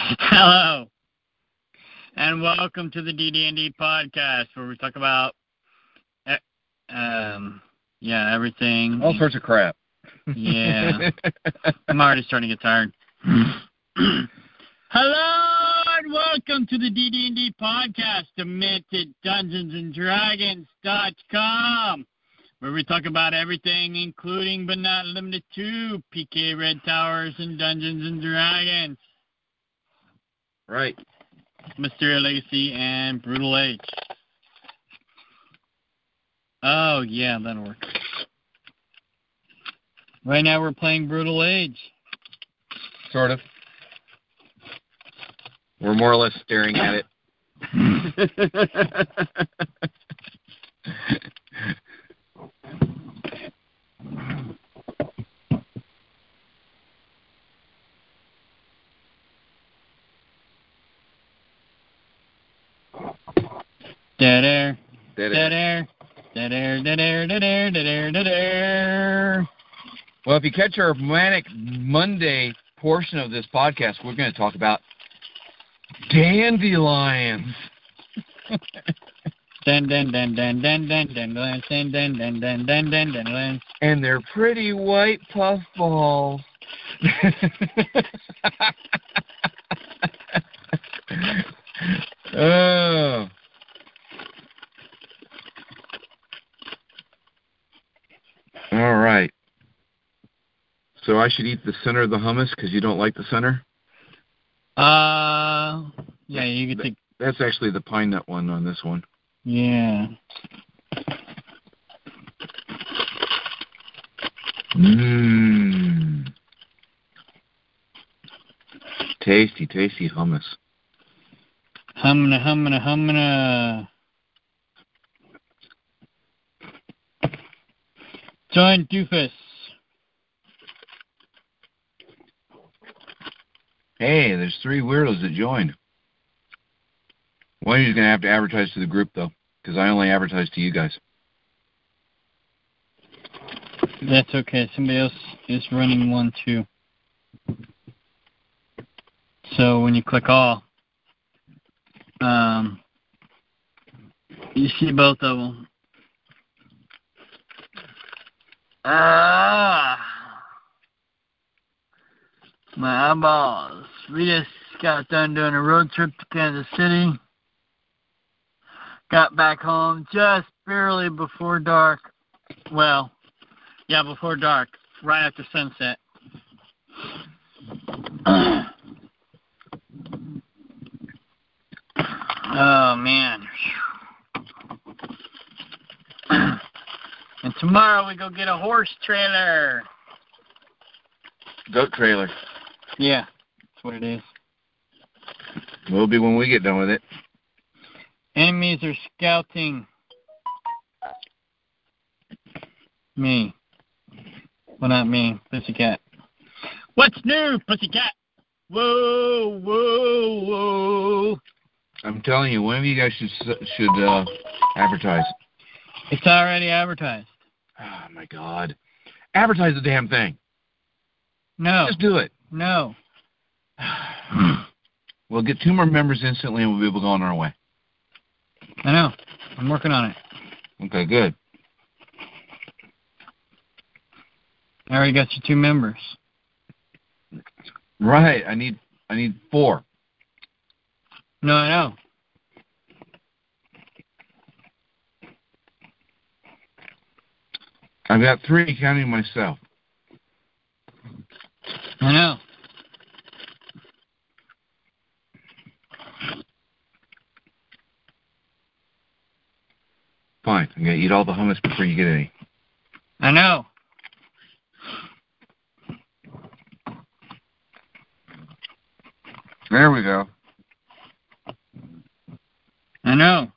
Hello, and welcome to the DD&D podcast, where we talk about, everything. All sorts of crap. Yeah. I'm already starting to get tired. Hello, and welcome to the DD&D podcast, DimensedDungeonsandDragons.com, where we talk about everything, including but not limited to PK Red Towers and Dungeons and Dragons. Right. Mysteria Legacy and Brutal Age. Oh, yeah, that'll work. Right now we're playing Brutal Age. Sort of. We're more or less staring at it. Dead air. Dead Dead air. air. Dead air. Dead air. Dead air. Dead air. Dead air. Well, if you catch our Manic Monday portion of this podcast, we're going to talk about dandelions. Den den den den den den den den den den den den den den den. And they're pretty white puffballs. Oh. All right. So I should eat the center of the hummus because you don't like the center? Yeah, you can take. That's actually the pine nut one on this one. Yeah. Mmm. Tasty, tasty hummus. Humna, humna, humna. Join Doofus. Hey, there's 3 weirdos that joined. One of you's going to have to advertise to the group, though, because I only advertise to you guys. That's okay. Somebody else is running one, too. So when you click all, you see both of them. My eyeballs. We just got done doing a road trip to Kansas City. Got back home just barely before dark. Well, yeah, before dark, right after sunset. Oh, man. And tomorrow we go get a horse trailer. Goat trailer. Yeah, that's what it is. Will be when we get done with it. Enemies are scouting me. Well, not me, Pussycat. What's new, Pussycat? Whoa, whoa, whoa. I'm telling you, one of you guys should advertise. It's already advertised. Oh, my God. Advertise the damn thing. No. Just do it. No. We'll get 2 more members instantly and we'll be able to go on our way. I know. I'm working on it. Okay, good. I already got you 2 members. Right. I need 4. No, I know. I've got 3 counting myself. I know. Fine. I'm going to eat all the hummus before you get any. I know. There we go. I know.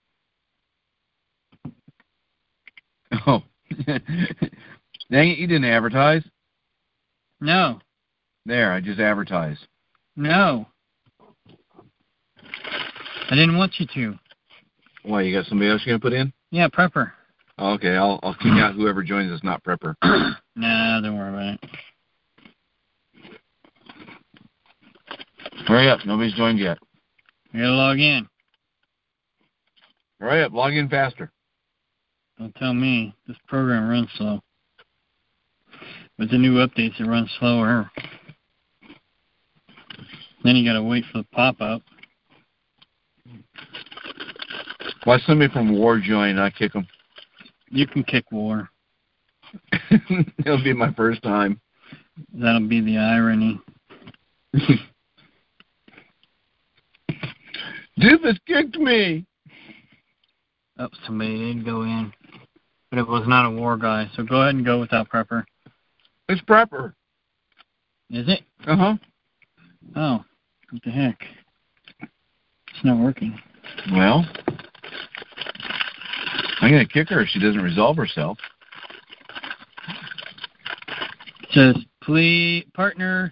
Oh. Dang it, you didn't advertise. No. There, I just advertised. No. I didn't want you to. Why, you got somebody else you're going to put in? Yeah, Prepper. Oh, okay, I'll kick out whoever joins us, not Prepper. Nah, don't worry about it. Hurry up. Nobody's joined yet. I gotta log in. Hurry up. Log in faster. Don't tell me. This program runs slow. With the new updates, it runs slower. Then you gotta wait for the pop-up. Why somebody from War join? I kick them. You can kick War. It'll be my first time. That'll be the irony. Doofus kicked me. Oh, somebody did go in. But it was not a War guy, so go ahead and go without Prepper. It's Prepper. Is it? Uh-huh. Oh, what the heck? It's not working. Well, I'm going to kick her if she doesn't resolve herself. It says, please, partner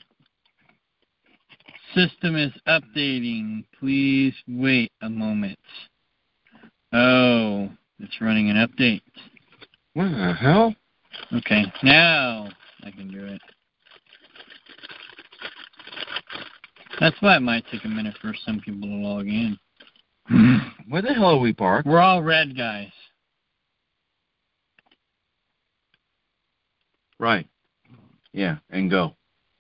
system is updating. Please wait a moment. Oh, it's running an update. What the hell? Okay, now I can do it. That's why it might take a minute for some people to log in. Where the hell are we parked? We're all red guys. Right. Yeah, and go.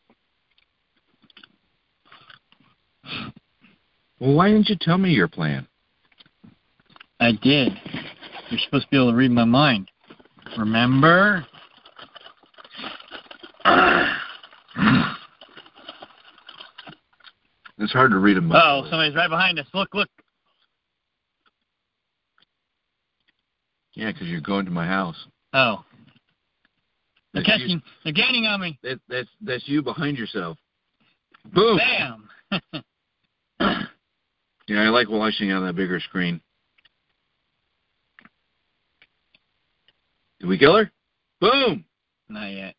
Well, why didn't you tell me your plan? I did. You're supposed to be able to read my mind. Remember? It's hard to read them. Oh, somebody's right behind us. Look, look. Yeah, because you're going to my house. Oh. They're That's catching. They're gaining on me. That's you behind yourself. Boom. Bam. Yeah, I like watching on that bigger screen. Did we kill her? Boom. Not yet.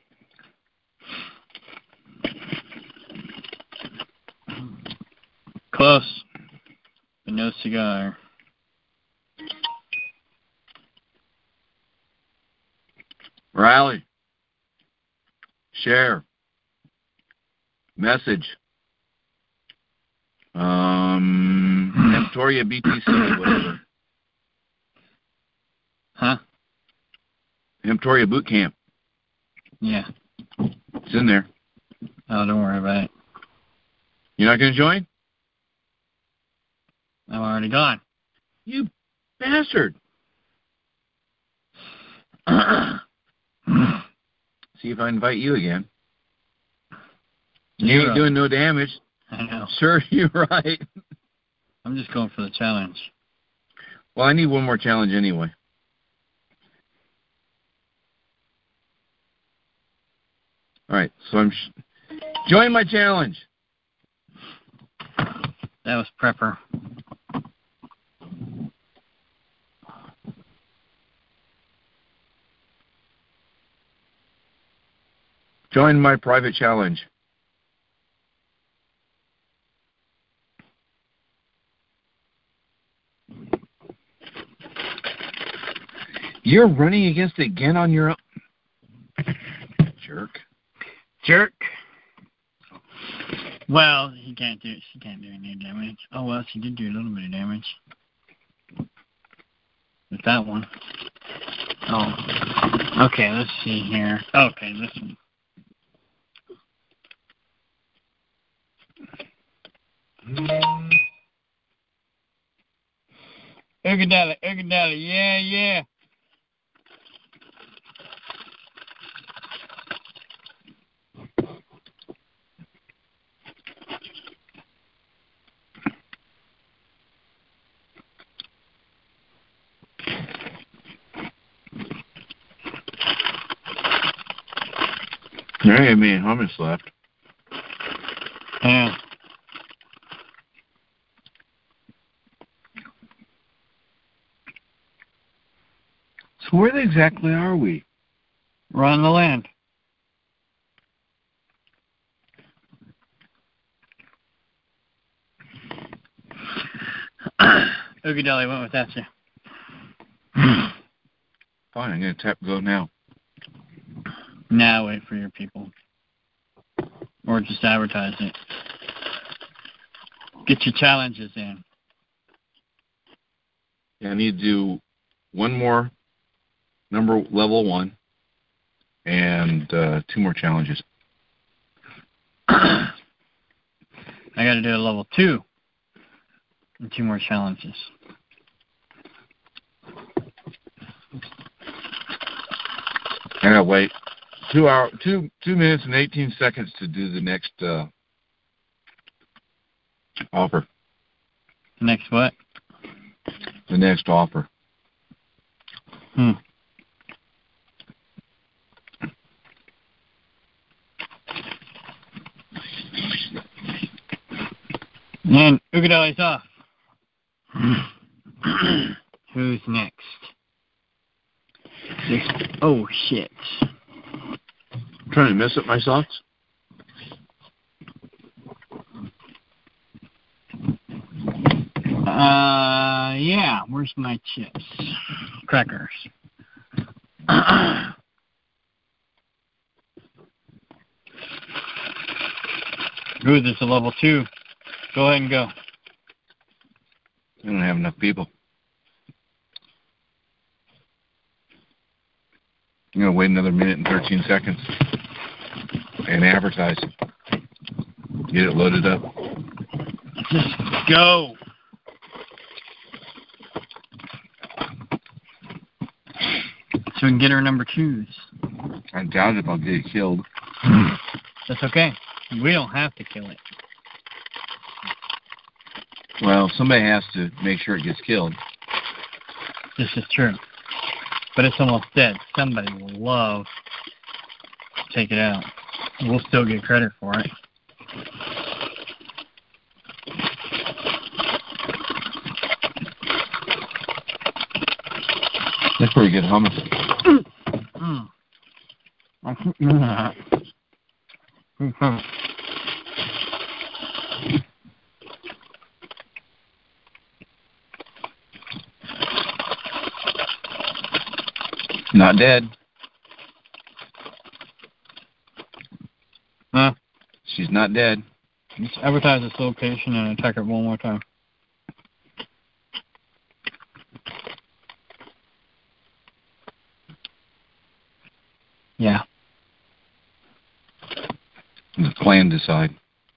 Close, but no cigar. Rally. Share. Message. Emptoria BTC, whatever. Huh? Emptoria Boot Camp. Yeah. It's in there. Oh, don't worry about it. You're not going to join? I'm already gone. You bastard. See if I invite you again. You ain't doing no damage. I know. Sure, you're right. I'm just going for the challenge. Well, I need one more challenge anyway. All right, so join my challenge. That was Prepper. Join my private challenge. You're running against it again on your own. Jerk. Jerk. Well, she can't do any damage. Oh, well, she did do a little bit of damage. With that one. Oh. Okay, let's see here. Okay, this one. Ergadella, yeah, yeah. There ain't me and hummus left. Yeah. So where exactly are we? We're on the land. Oogie went with that, sir. Fine, I'm going to tap go now. Now wait for your people. Or just advertise it. Get your challenges in. Yeah, I need to do one more level 1 and 2 more challenges. I got to do a level 2 and 2 more challenges. I gotta wait 2 minutes and 18 seconds to do the next offer. Next what? The next offer. And Ugadali's off. Who's next? Oh, shit. I'm trying to mess up my socks. Yeah. Where's my chips? Crackers. Ooh, there's a level 2. Go ahead and go. I don't have enough people. I'm going to wait another minute and 13 seconds and advertise. Get it loaded up. Just go. So we can get our number 2s. I doubt if I'll get it killed. That's okay. We don't have to kill it. Well, somebody has to make sure it gets killed. This is true. But it's almost dead. Somebody will love to take it out. We'll still get credit for it. That's pretty good hummus. I keep doing that. Not dead. Huh? She's not dead. Let's advertise this location and attack her one more time. Yeah. The plan decide.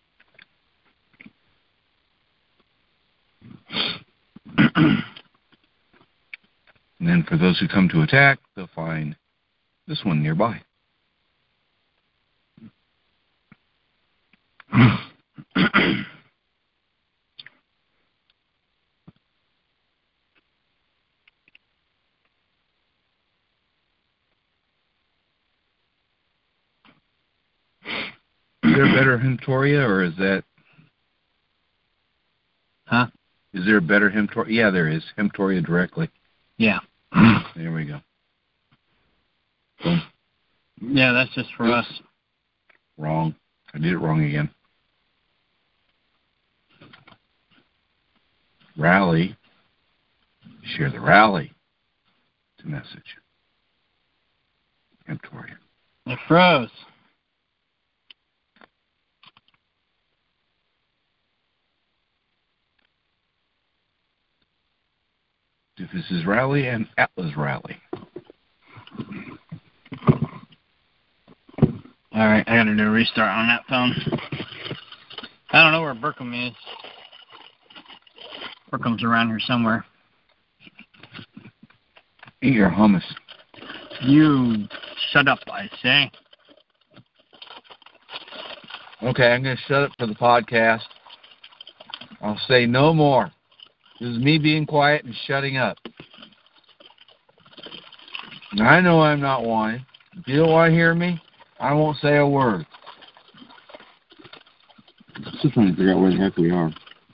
And then for those who come to attack, they'll find this one nearby. Is there a better Hemtoria, or is that... Huh? Is there a better Hemtoria? Yeah, there is. Hemtoria directly. Yeah. There we go. Boom. Yeah, that's just for us. Wrong. I did it wrong again. Rally. Share the rally. To message. Hemtoria. It froze. Doofus's rally and Atlas rally. Alright, I gotta do a restart on that phone. I don't know where Burkham is. Burkham's around here somewhere. Eat your hummus. You shut up, I say. Okay, I'm going to shut up for the podcast. I'll say no more. This is me being quiet and shutting up. Now, I know I'm not wanted. If you don't want to hear me, I won't say a word. Still trying to figure out where the heck we are.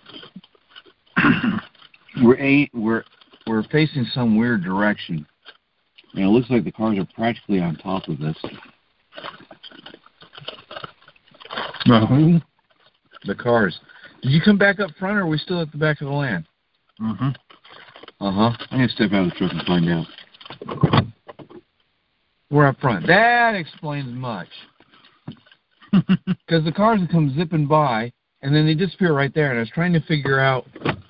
We're facing some weird direction. And it looks like the cars are practically on top of us. The cars. Did you come back up front, or are we still at the back of the land? Mm-hmm. I'm going to step out of the truck and find out. We're up front. That explains much. Because the cars that come zipping by and then they disappear right there. And I was trying to figure out.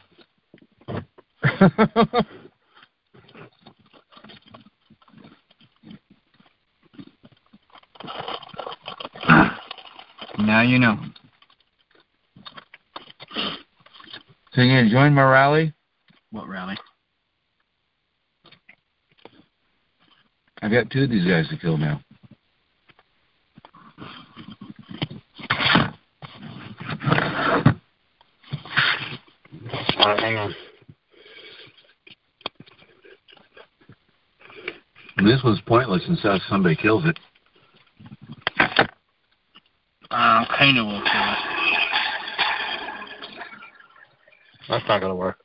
Now you know. So you gonna join my rally? What rally? I've got 2 of these guys to kill now. Hang on. This was pointless until somebody kills it. Kano will kill it. That's not gonna work.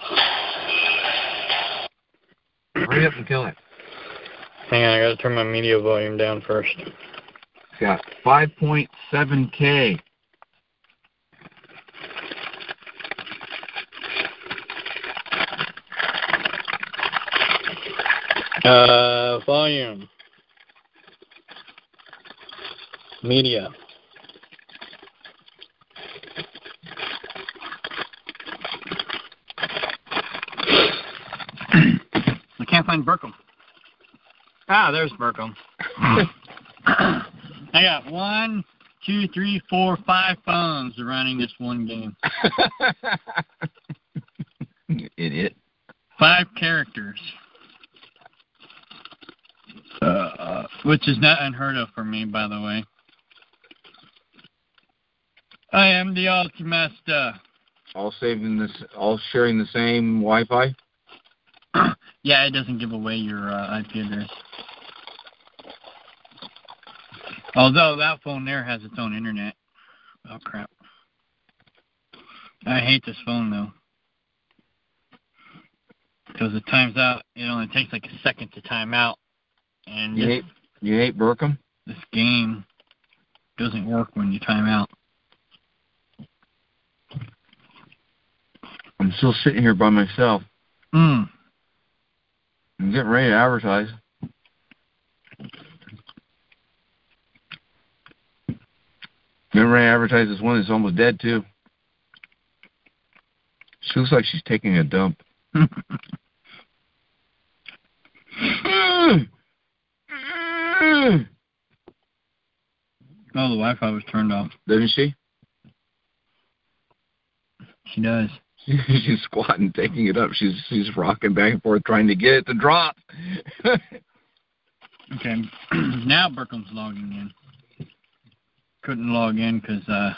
Hurry up and kill it. Hang on, I gotta turn my media volume down first. It's got 5.7K. Volume. Media. I can't find Burkham. Ah, there's Burkham. I got 1, 2, 3, 4, 5 phones running this one game. Idiot. 5 characters. Which is not unheard of for me, by the way. I am the Ultimaster. All sharing the same Wi-Fi? Yeah, it doesn't give away your IP address. Although that phone there has its own internet. Oh, crap. I hate this phone, though. Because it times out. It only takes like a second to time out. And You hate Burkham? This game doesn't work when you time out. I'm still sitting here by myself. I'm getting ready to advertise. Getting ready to advertise this one that's almost dead, too. She looks like she's taking a dump. Oh, the Wi-Fi was turned off. Doesn't she? She does. She's squatting, taking it up. She's rocking back and forth, trying to get it to drop. Okay, now Burkham's logging in. Couldn't log in because I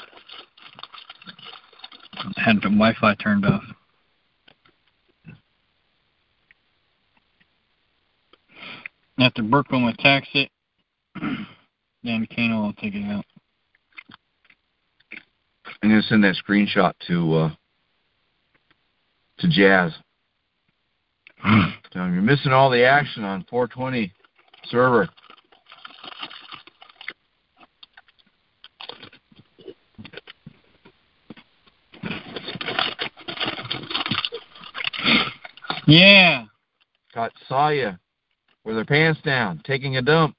had the Wi-Fi turned off. After Burkham attacks it, then Kano will take it out. I'm going to send that screenshot to Jazz. Tell him you're missing all the action on 420 server. Yeah. Caught Saya with her pants down, taking a dump.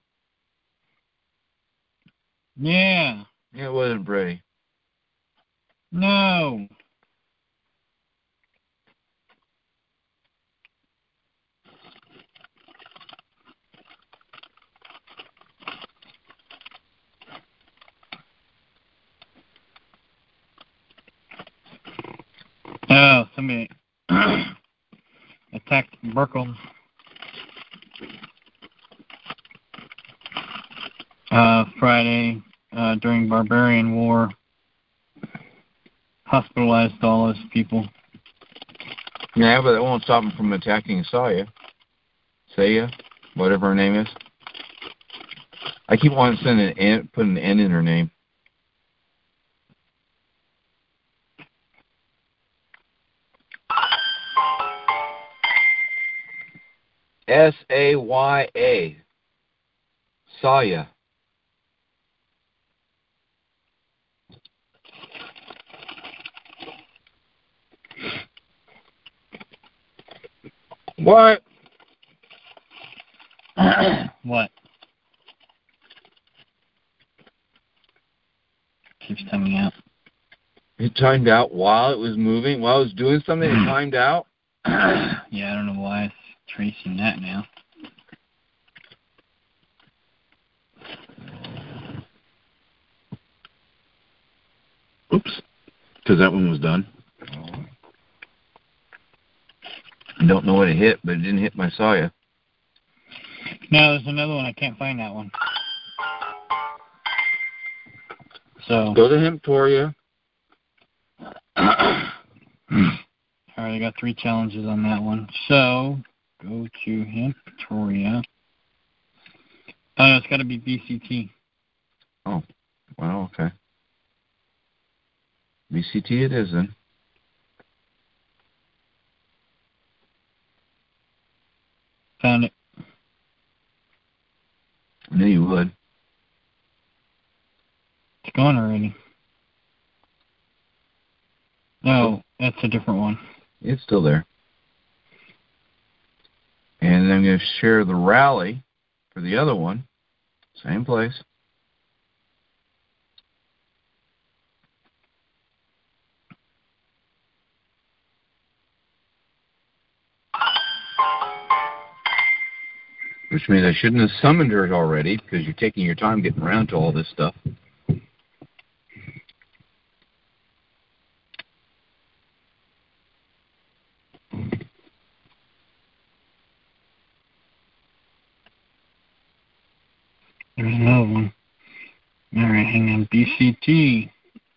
Yeah. It wasn't pretty. No. Oh, somebody attacked Burkham. Friday during Barbarian War. Hospitalized all those people. Yeah, but it won't stop him from attacking Saya, whatever her name is. I keep wanting to send put an N in her name. Saya. Saya. What? What? Keeps coming out. It timed out while it was moving? While it was doing something, it timed out? Yeah, I don't know why it's tracing that now. Oops. Because that one was done. I don't know what it hit, but it didn't hit my Saya. No, there's another one. I can't find that one. So. Go to Hemptoria. Alright, I got 3 challenges on that one. So, go to Hemptoria. Oh, no, it's got to be BCT. Oh, well, okay. BCT it is then. Found it. I knew you would. It's gone already. No, that's a different one. It's still there. And then I'm going to share the rally for the other one. Same place. Which means I shouldn't have summoned her already, because you're taking your time getting around to all this stuff. There's another one. Alright, hang on. BCT.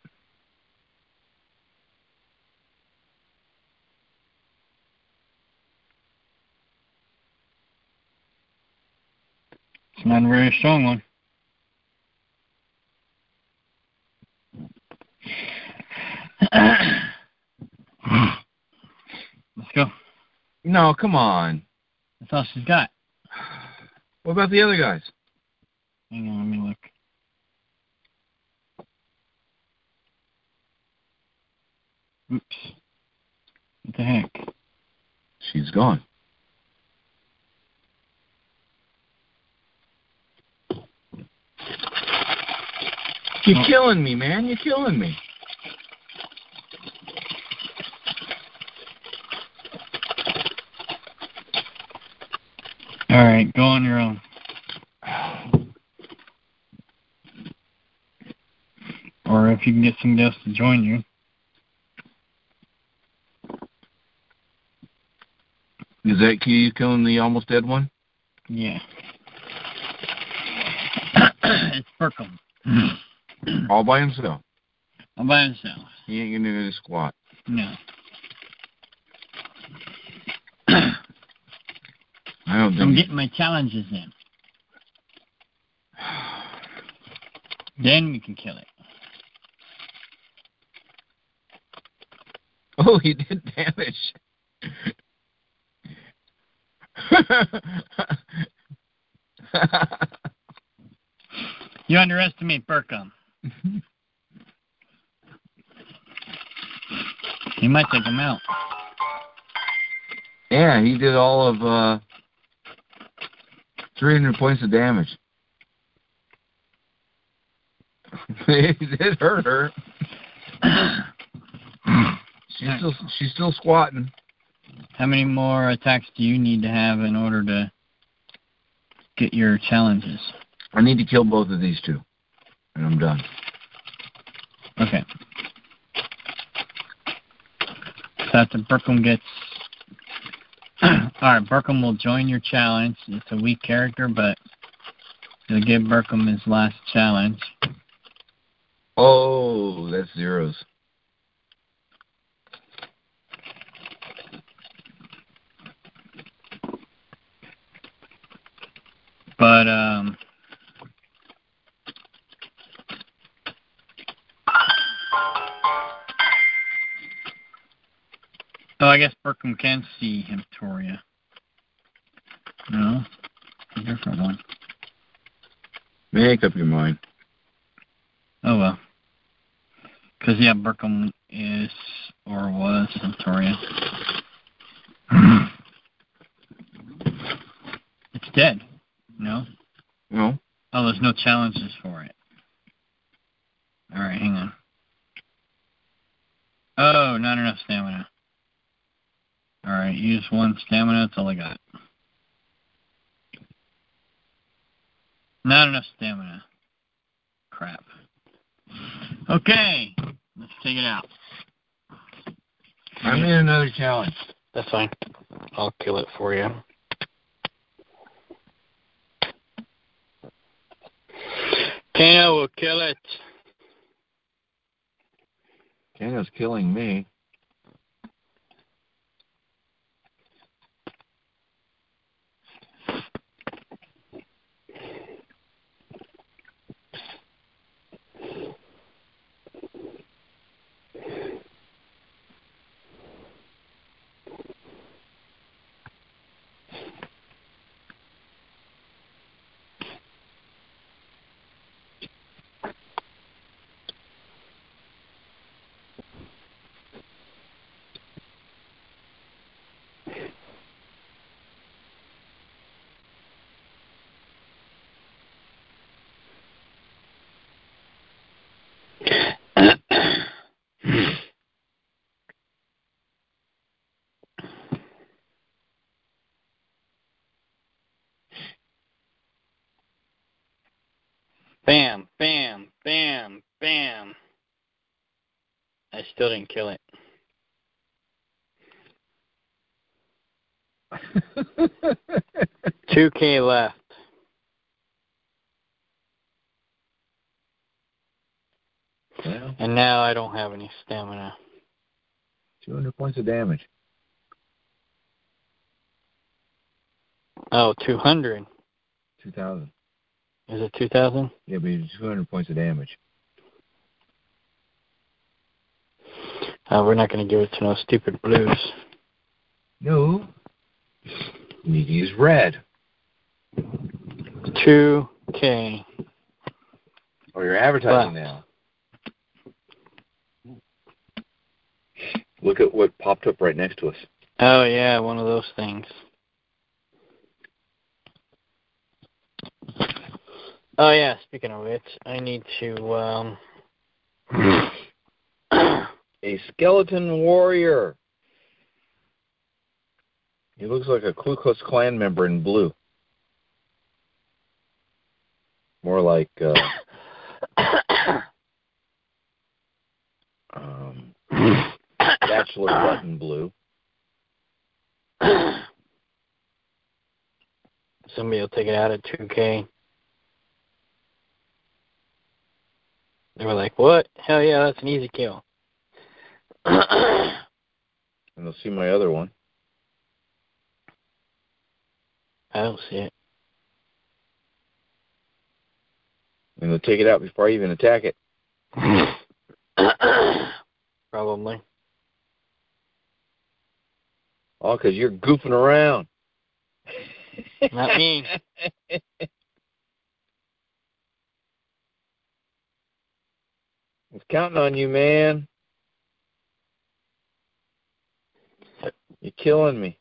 It's not a very strong one. Let's go. No, come on. That's all she's got. What about the other guys? Hang on, let me look. Oops. What the heck? She's gone. You're killing me, man. You're killing me. Alright, go on your own. Or if you can get somebody else to join you. Is that you killing the almost dead one? Yeah. It's Burkham. All by himself? All by himself. He ain't gonna do a squat. No. I don't think I'm getting my challenges in. Then we can kill it. Oh, he did damage. You underestimate Burkham. You might take him out. Yeah, he did all of 300 points of damage. It did hurt her. She's still squatting. How many more attacks do you need to have in order to get your challenges? I need to kill both of these two, and I'm done. Okay. So after Burkham gets... Alright, Burkham will join your challenge. It's a weak character, but you'll give Burkham his last challenge. Oh, that's zeros. But, oh, I guess Burkham can see Hemptoria. No, a different one. Make up your mind. Oh, well. Because, yeah, Burkham is, or was, Hemptoria. It's dead. No? No. Oh, there's no challenges for it. Alright, hang on. Just one stamina, that's all I got. Not enough stamina. Crap. Okay, let's take it out. I need another challenge. That's fine. I'll kill it for you. Kano will kill it. Kano's killing me. Bam, bam, bam, bam. I still didn't kill it. $2K left. Well, And now I don't have any stamina. 200 points of damage. Oh, 200. 2,000. Is it 2,000? Yeah, but it's 200 points of damage. We're not going to give it to no stupid blues. No. You need to use red. 2K. Oh, you're advertising now. Look at what popped up right next to us. Oh, yeah, one of those things. Oh, yeah, speaking of which, I need to, A skeleton warrior. He looks like a Ku Klux Klan member in blue. More like bachelor button blue. Somebody will take it out at 2K. They were like, what? Hell yeah, that's an easy kill. And they'll see my other one. I don't see it. And they'll take it out before I even attack it. Probably. Oh, because you're goofing around. Not me. I was counting on you, man. You're killing me.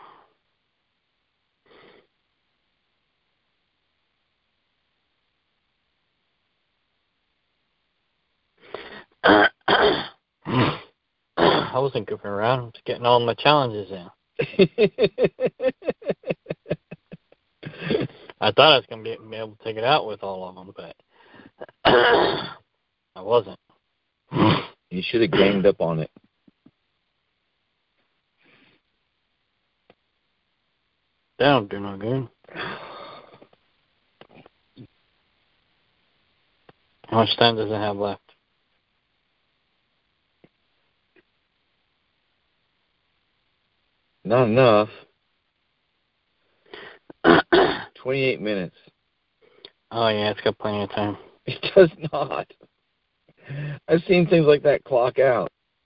I wasn't goofing around. I was getting all my challenges in. I thought I was going to be able to take it out with all of them, but I wasn't. You should have ganged up on it. That don't do no good. How much time does it have left? Not enough. 28 minutes. Oh, yeah, it's got plenty of time. It does not. I've seen things like that clock out.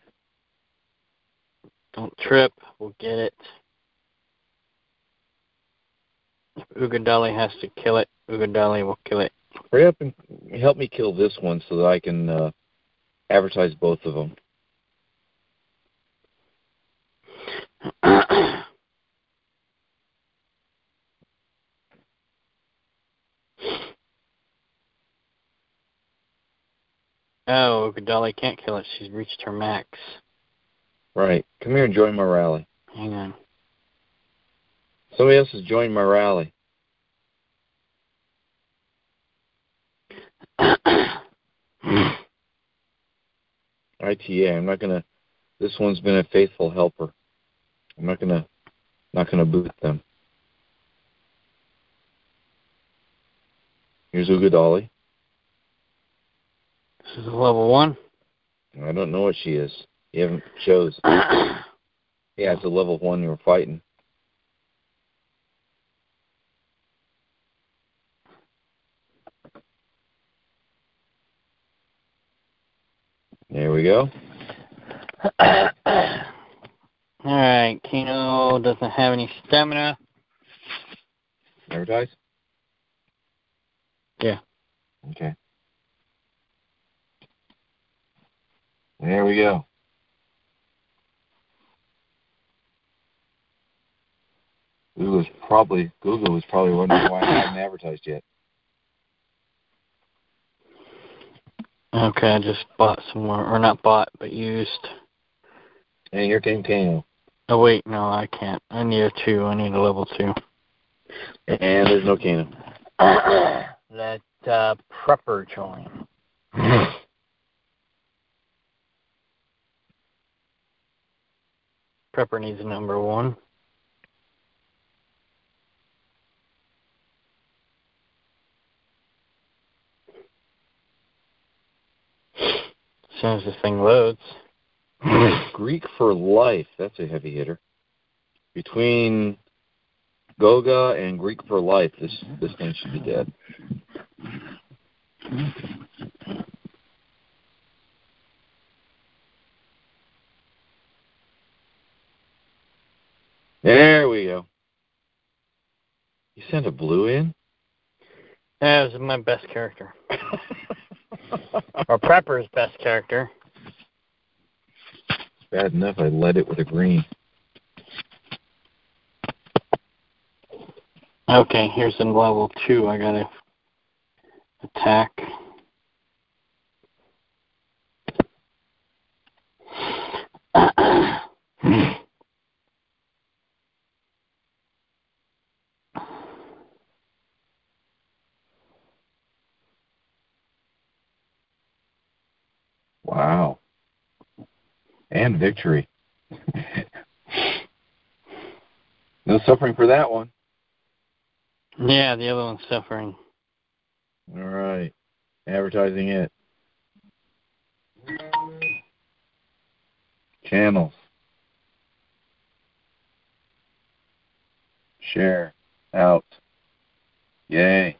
Don't trip. We'll get it. If Ugadali has to kill it, Ugadali will kill it. Hurry up and help me kill this one so that I can advertise both of them. Oh, Ugadali can't kill it. She's reached her max. Right. Come here and join my rally. Hang on. Somebody else has joined my rally. ITA. I'm not gonna. This one's been a faithful helper. I'm not gonna boot them. Here's Ugadali. This is a level 1. I don't know what she is. You haven't chose. Yeah, it's a level 1 you were fighting. There we go. Alright, Kino doesn't have any stamina. Advertise? Yeah. Okay. There we go. Google was probably wondering why I hadn't advertised yet. Okay, I just bought some more, or not bought, but used. And here came Kano. Oh wait, no, I can't. I need a 2. I need a level 2. And there's no Kano. Let Prepper join. Prepper needs a number 1. As soon as this thing loads. Greek for life. That's a heavy hitter. Between Goga and Greek for life, this thing should be dead. There we go. You sent a blue in? That was my best character. Or Prepper's best character. Bad enough I led it with a green. Okay, here's in level 2. I gotta attack. Wow. And victory. No suffering for that one. Yeah, the other one's suffering. All right. Advertising it. Channels. Share. Out. Yay.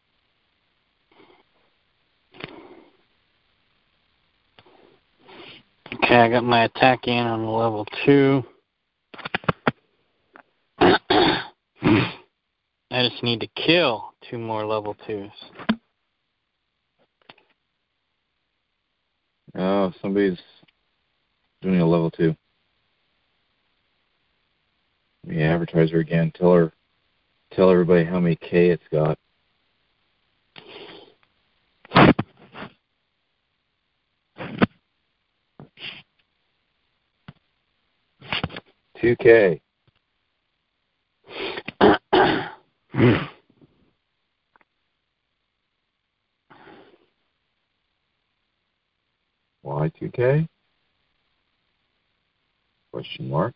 Okay, I got my attack in on level 2. I just need to kill 2 more level 2s. Oh, somebody's doing a level 2. Let me advertise her again. Tell everybody how many K it's got. $2K. Why 2K? Question mark.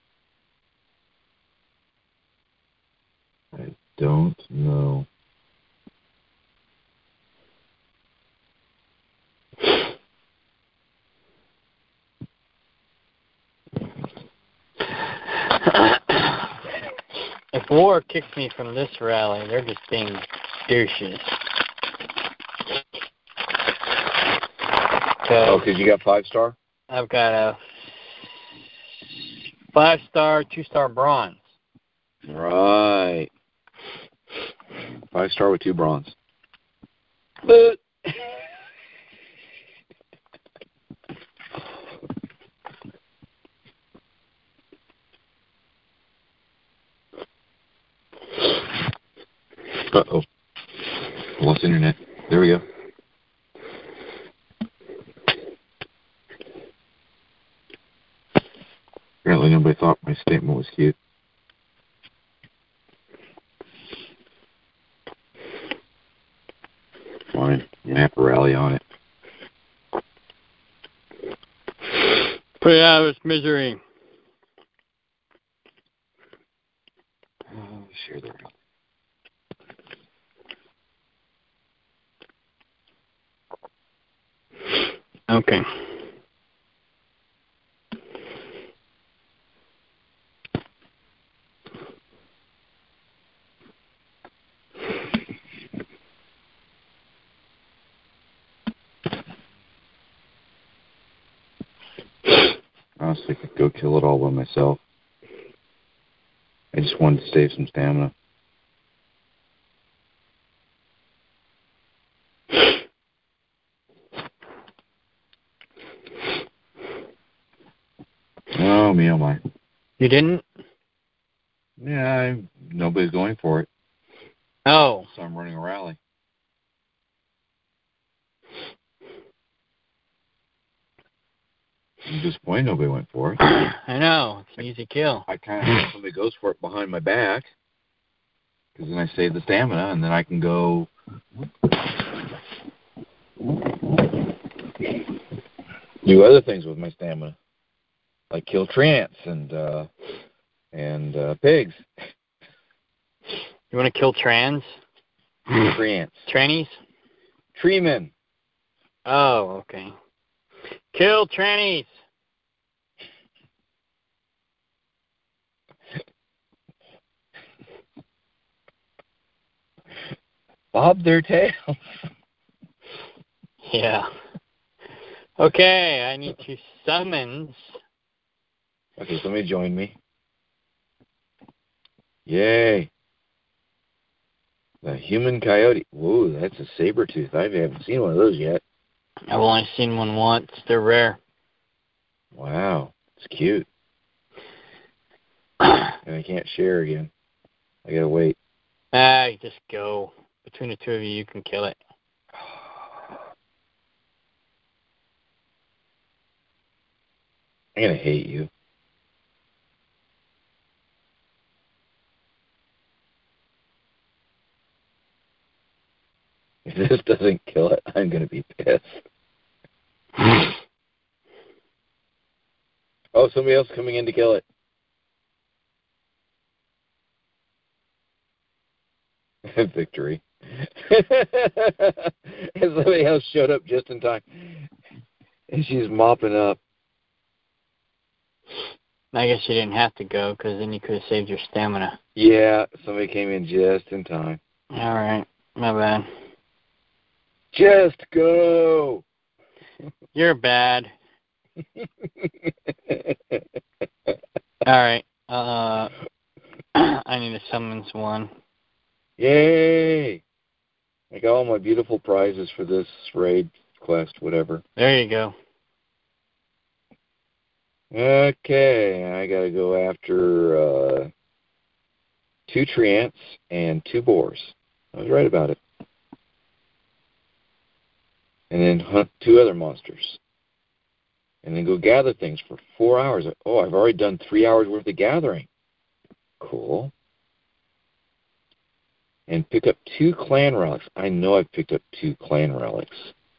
I don't know. If War kicks me from this rally, they're just being douches. Oh, because you got 5-star? I've got a 5-star, 2-star bronze. Right. 5-star with 2 bronze. But Uh-oh. Lost internet. There we go. Apparently nobody thought my statement was cute. fine. I'm gonna have to rally on it. Put it out of its misery. Share the rally. Okay. Honestly, I could go kill it all by myself. I just wanted to save some stamina. Oh, me, oh my. You didn't? Yeah, nobody's going for it, Oh. so I'm running a rally. I'm disappointed nobody went for it. I know. It's an easy kill. I kind of hope somebody goes for it behind my back, because then I save the stamina, and then I can go do other things with my stamina, like kill treants and pigs. You want to kill trans? Treants. Trannies? Treemen. Oh, okay. Kill trannies! Bob their tails. Yeah. Okay, I need to summons. Okay, somebody join me. Yay. The human coyote. Whoa, that's a saber tooth. I haven't seen one of those yet. I've only seen one once. They're rare. Wow, it's cute. And I can't share again. I gotta wait. Just go. Between the two of you can kill it. I'm gonna hate you. If this doesn't kill it, I'm gonna be pissed. Oh, somebody else coming in to kill it. Victory. And somebody else showed up just in time. And she's mopping up. I guess you didn't have to go, because then you could have saved your stamina. Yeah, somebody came in just in time. All right. My bad. Just go! You're bad. All right. I need to summons one. Yay! I got all my beautiful prizes for this raid quest, whatever. There you go. Okay, I gotta go after 2 treants and 2 boars. I was right about it. And then hunt 2 other monsters. And then go gather things for 4 hours. Oh, I've already done 3 hours worth of gathering. Cool. And pick up 2 clan relics. I know I've picked up 2 clan relics.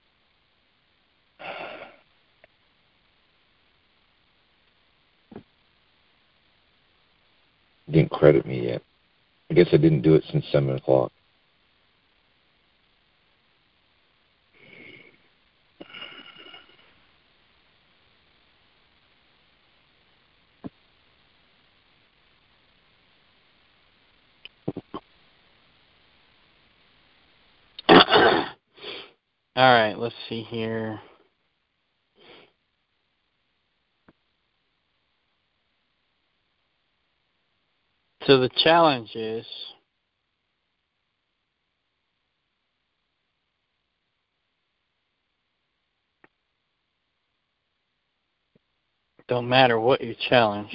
Didn't credit me yet. I guess I didn't do it since 7 o'clock. All right, let's see here. So the challenge is don't matter what you challenge.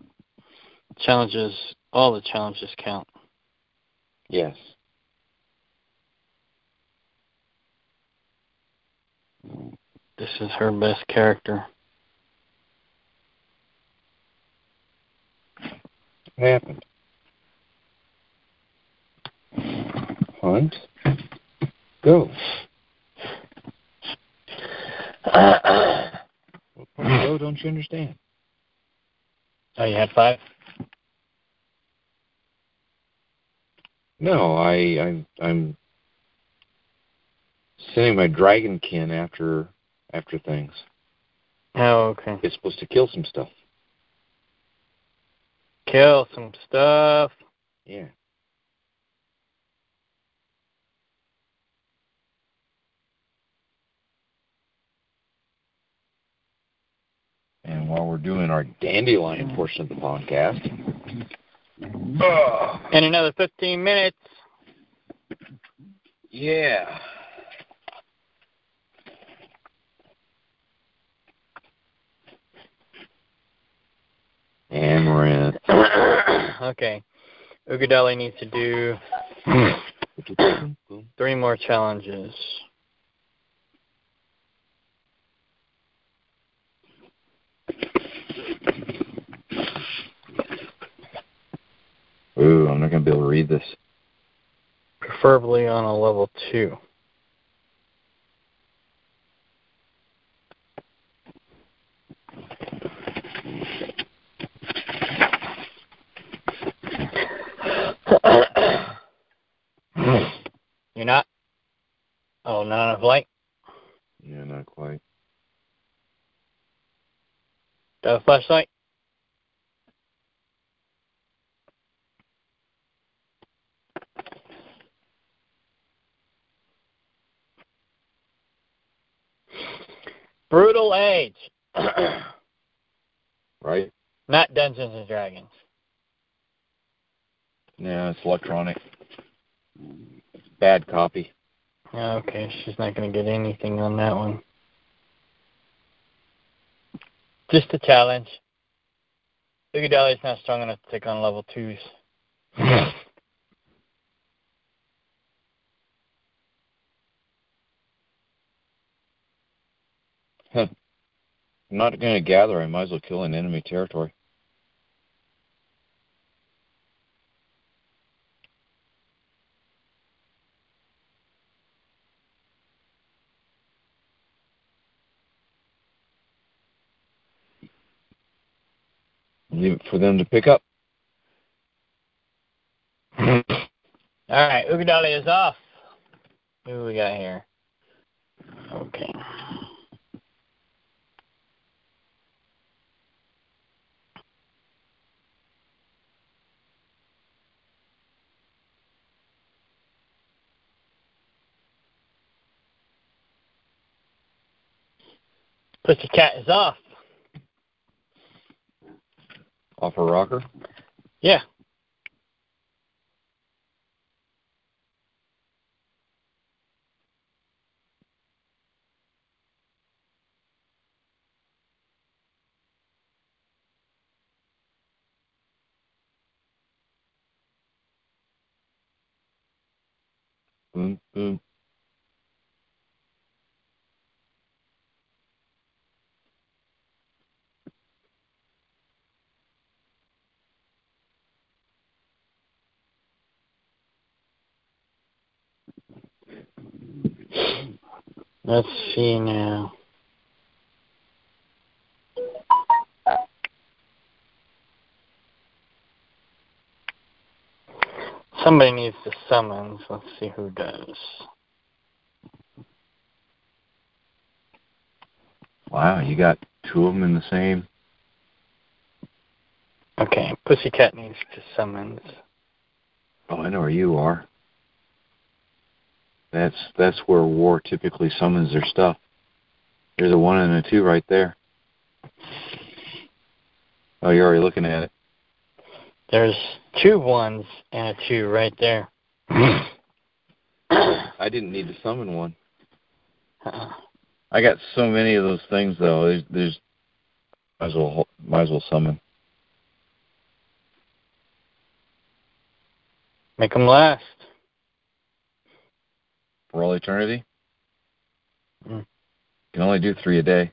All the challenges count. Yes. This is her best character. What happened? Hunt. Go. What part of go don't you understand? Oh, you had 5? No, I'm sending my dragonkin after things. Oh, okay. It's supposed to kill some stuff. Kill some stuff. Yeah. And while we're doing our dandelion portion of the podcast, In another 15 minutes. yeah. Amaranth. Okay. Ugadali needs to do 3 more challenges. Ooh, I'm not going to be able to read this. Preferably on a level 2. You're not? Oh, not enough light? Yeah, not quite. Got a flashlight? Brutal Age. Right? Not Dungeons and Dragons. Yeah, it's electronic. Bad copy. Okay, she's not going to get anything on that one. Just a challenge. Ugadali's not strong enough to take on level 2s. I'm not going to gather. I might as well kill an enemy territory. Leave it for them to pick up. All right, Ugadali is off. Who we got here? Okay. Pussycat is off. Off a rocker? Yeah. Boom, boom. Let's see now. Somebody needs to summons. Let's see who does. Wow, you got 2 of them in the same. Okay, Pussycat needs to summons. Oh, I know where you are. That's where war typically summons their stuff. There's a 1 and a 2 right there. Oh, you're already looking at it. There's 2 1s and a 2 right there. I didn't need to summon 1. I got so many of those things though. There's might as well summon. Make them last. For all eternity? Mm. You can only do 3 a day.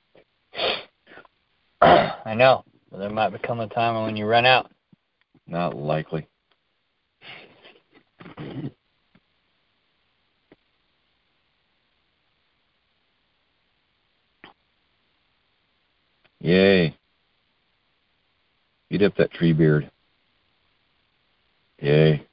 I know. But there might become a time when you run out. Not likely. Yay. Beat up that tree beard. Yay.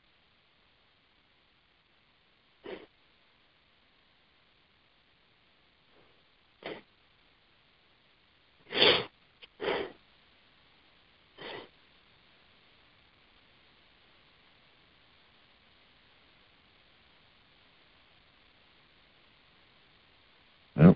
Nope.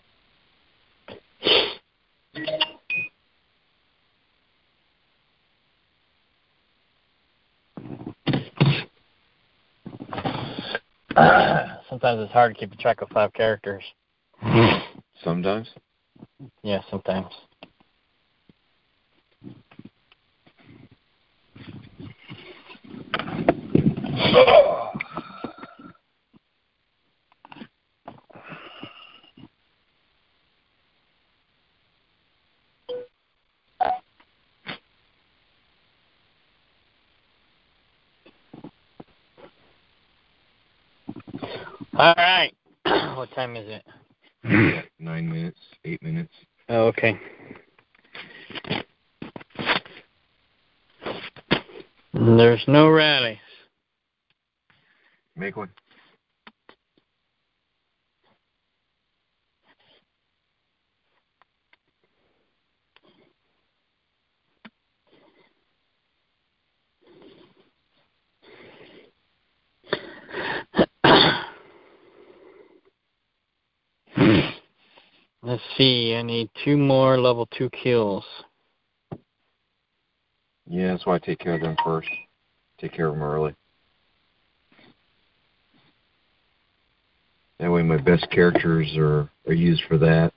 Sometimes it's hard to keep track of 5 characters. Sometimes. Yeah, sometimes. All right. What time is it? 9 minutes, 8 minutes. Oh, okay. There's no rallies. Make one. Let's see. I need 2 more level 2 kills. Yeah, that's why I take care of them first. Take care of them early. That way my best characters are used for that.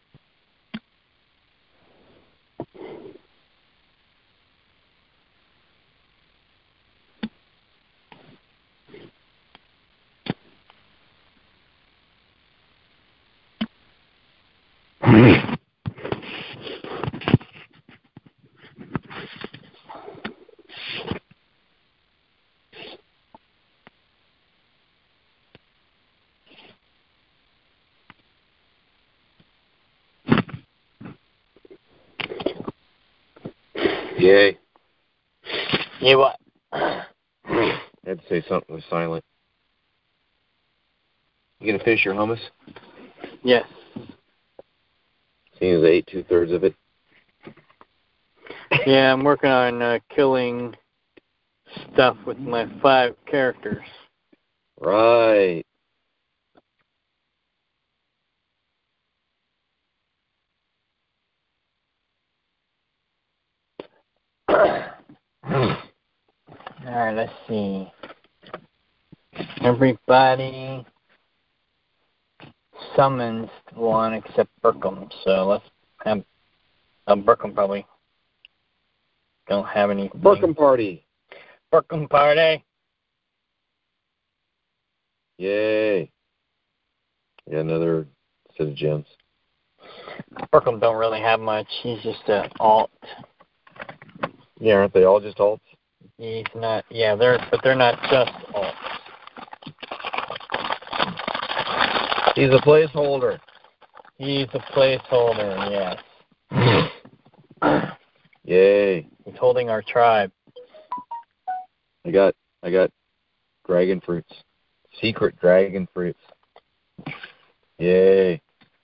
Yay. Yeah, what? I had to say something was silent. You gonna finish your hummus? Yes. Seeing as I ate 2/3 of it. Yeah, I'm working on killing stuff with my 5 characters. Right. Alright, let's see. Everybody summons one except Burkham, so let's have Burkham probably don't have anything. Burkham party. Burkham party. Yay. Yeah, another set of gems. Burkham don't really have much. He's just an alt. Yeah, aren't they all just alts? He's not. Yeah, they're not just alts. He's a placeholder. He's a placeholder. Yes. Yay. He's holding our tribe. I got dragon fruits. Secret dragon fruits. Yay.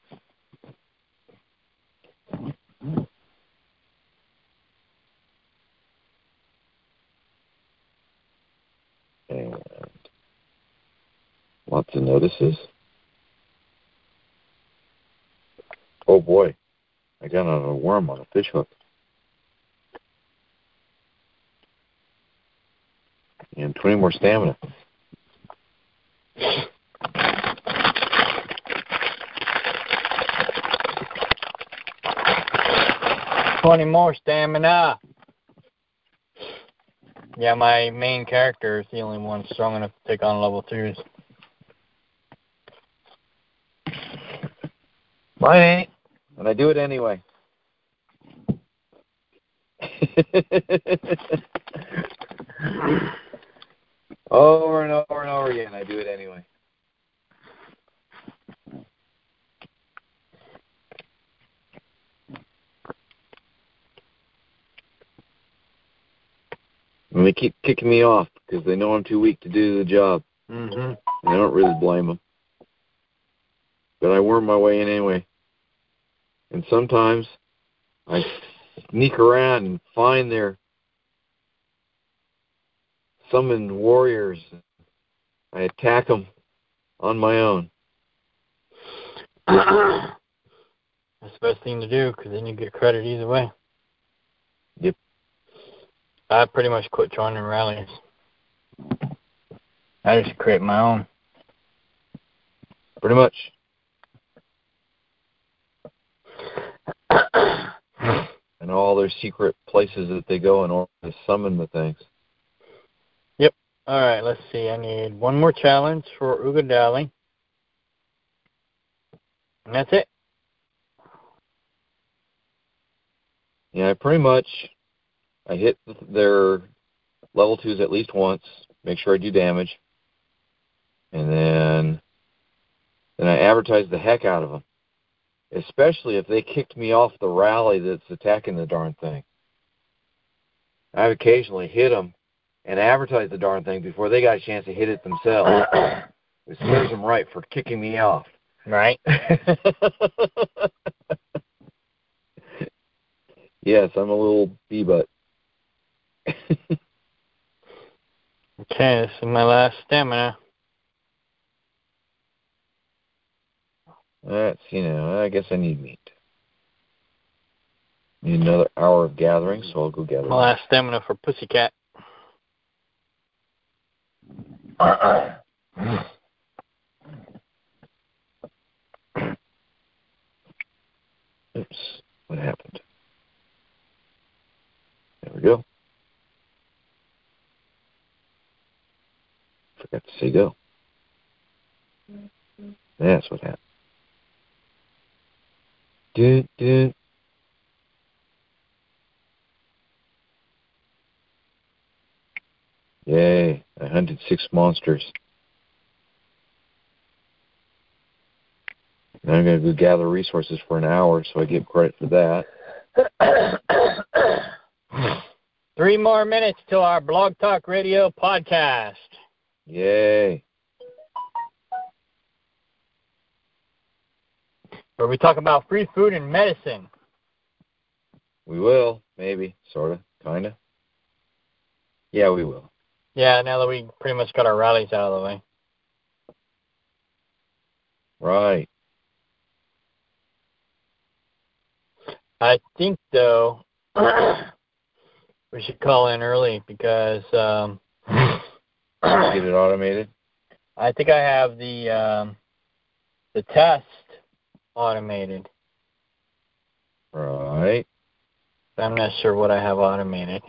And lots of notices. Oh boy. I got on a worm on a fish hook. And 20 more stamina. $20 more stamina. Yeah, my main character is the only one strong enough to take on level 2s. Mine ain't. And I do it anyway. Over and over and over again, I do it anyway. they keep kicking me off because they know I'm too weak to do the job. Mm-hmm. I don't really blame them. But I worm my way in anyway. And sometimes I sneak around and find their summoned warriors. I attack them on my own. That's the best thing to do, because then you get credit either way. Yep. I pretty much quit joining rallies. I just create my own. Pretty much. And all their secret places that they go in order to summon the things. Yep. All right, let's see. I need one more challenge for Ugadali. And that's it. Yeah, I hit their level 2s at least once, make sure I do damage, and then I advertise the heck out of them, especially if they kicked me off the rally that's attacking the darn thing. I've occasionally hit them and advertise the darn thing before they got a chance to hit it themselves. It serves them right for kicking me off. Right. Yes, I'm a little bee-butt. Okay, this is my last stamina. Let's see now. I guess I need meat. Need another hour of gathering, so I'll go gather. My last stamina for Pussycat. Oops. What happened? There we go. Forgot to say go. That's what happened. Dun. Yay, I hunted 6 monsters. Now I'm going to go gather resources for an hour, so I get credit for that. 3 more minutes till our Blog Talk Radio podcast. Yay. Where we talk about free food and medicine. We will, maybe, sort of, kind of. Yeah, we will. Yeah, now that we pretty much got our rallies out of the way. Right. I think, though, we should call in early because Get it automated? I think I have the test automated. Right. I'm not sure what I have automated.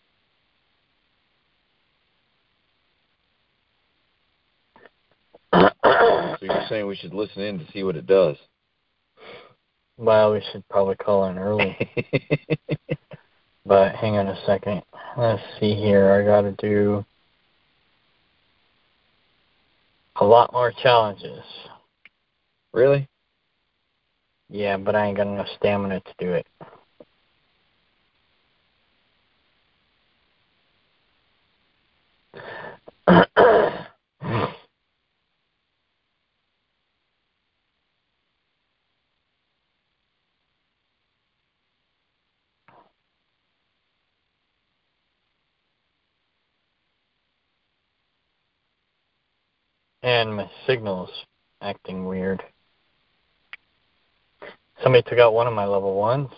So you're saying we should listen in to see what it does? Well, we should probably call in early. But hang on a second. Let's see here. I got to do a lot more challenges. Really? Yeah, but I ain't got enough stamina to do it. And my signal's acting weird. Somebody took out one of my level 1s.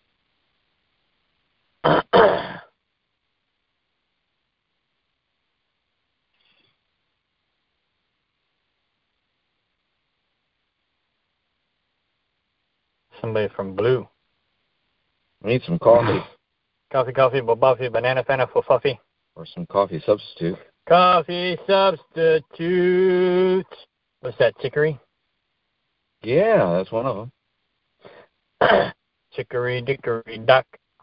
Somebody from Blue. I need some coffee. Coffee, buffy, banana, fana, fuffy. Or some coffee substitute. Coffee substitute. What's that, chicory? Yeah, that's one of them. Chicory, dickory, duck.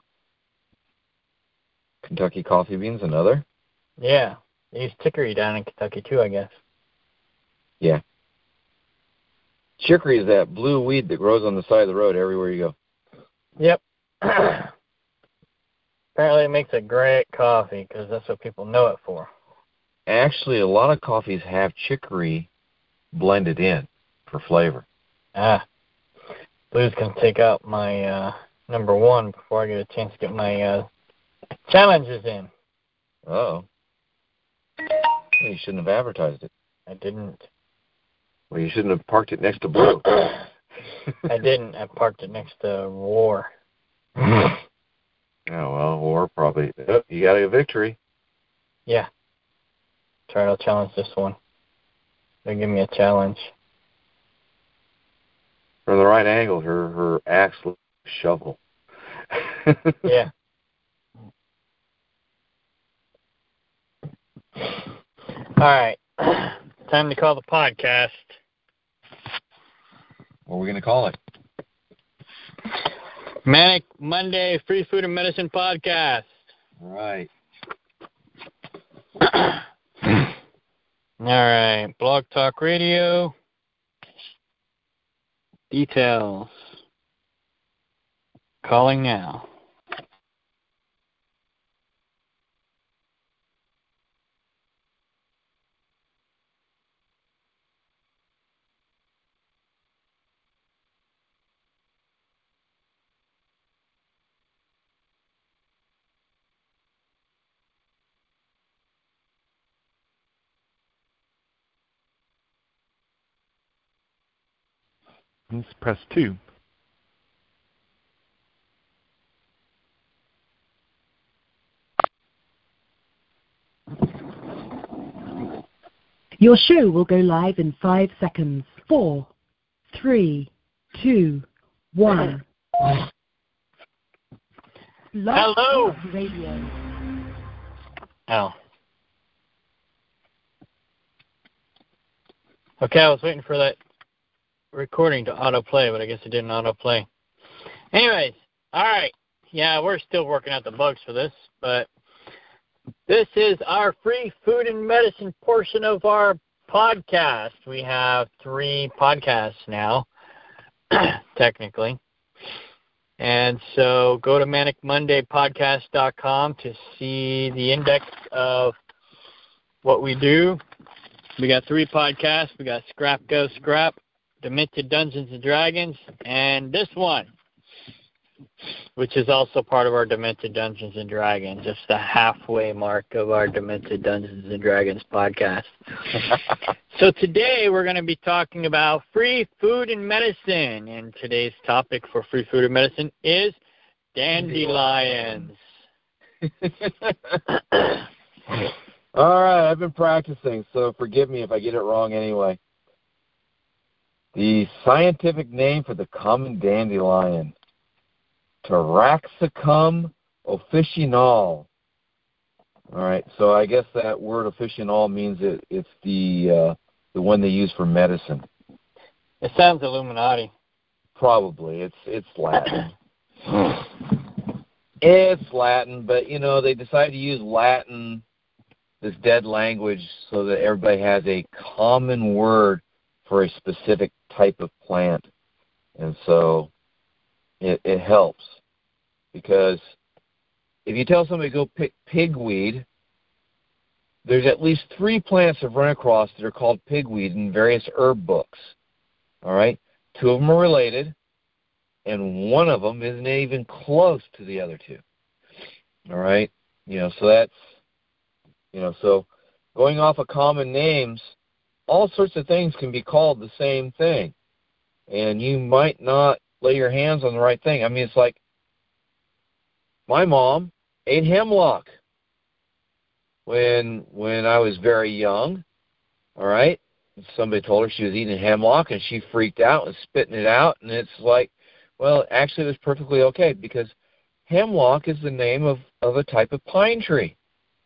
Kentucky coffee beans, another? Yeah. They use chicory down in Kentucky, too, I guess. Yeah. Chicory is that blue weed that grows on the side of the road everywhere you go. Yep. Apparently it makes a great coffee because that's what people know it for. Actually, a lot of coffees have chicory blended in for flavor. Blue's going to take out my number one before I get a chance to get my challenges in. Oh. Well, you shouldn't have advertised it. I didn't. Well, you shouldn't have parked it next to Blue. I didn't. I parked it next to War. Oh, well, War probably. Oh, you got a victory. Yeah. Try, I'll challenge this one. They give me a challenge. From the right angle, her axe looks like a shovel. Yeah. All right. Time to call the podcast. What are we going to call it? Manic Monday Free Food and Medicine Podcast. Right. All right. Blog Talk Radio. Details. Calling now. Let's press 2. Your show will go live in 5 seconds. 4, 3, 2, 1. Hello. Radio. Oh. Okay, I was waiting for that recording to autoplay, but I guess it didn't autoplay. Anyways, all right. Yeah, we're still working out the bugs for this, but this is our free food and medicine portion of our podcast. We have 3 podcasts now, technically. And so go to manicmondaypodcast.com to see the index of what we do. We got 3 podcasts. We got Scrap Go Scrap, Demented Dungeons and Dragons, and this one, which is also part of our Demented Dungeons and Dragons, just the halfway mark of our Demented Dungeons and Dragons podcast. So today we're going to be talking about free food and medicine, and today's topic for free food and medicine is dandelions. All right, I've been practicing, so forgive me if I get it wrong anyway. The scientific name for the common dandelion, Taraxacum officinale. All right, so I guess that word officinale means it's the one they use for medicine. It sounds Illuminati. Probably. It's Latin. It's Latin, but, they decided to use Latin, this dead language, so that everybody has a common word for a specific type of plant. And so it helps, because if you tell somebody to go pick pigweed, there's at least 3 plants I've run across that are called pigweed in various herb books. All right? 2 of them are related, and one of them isn't even close to the other 2. All right? So that's, so going off of common names, all sorts of things can be called the same thing, and you might not lay your hands on the right thing. I mean, it's like my mom ate hemlock when I was very young, all right? Somebody told her she was eating hemlock, and she freaked out and spitting it out, and it's like, well, actually it was perfectly okay, because hemlock is the name of a type of pine tree.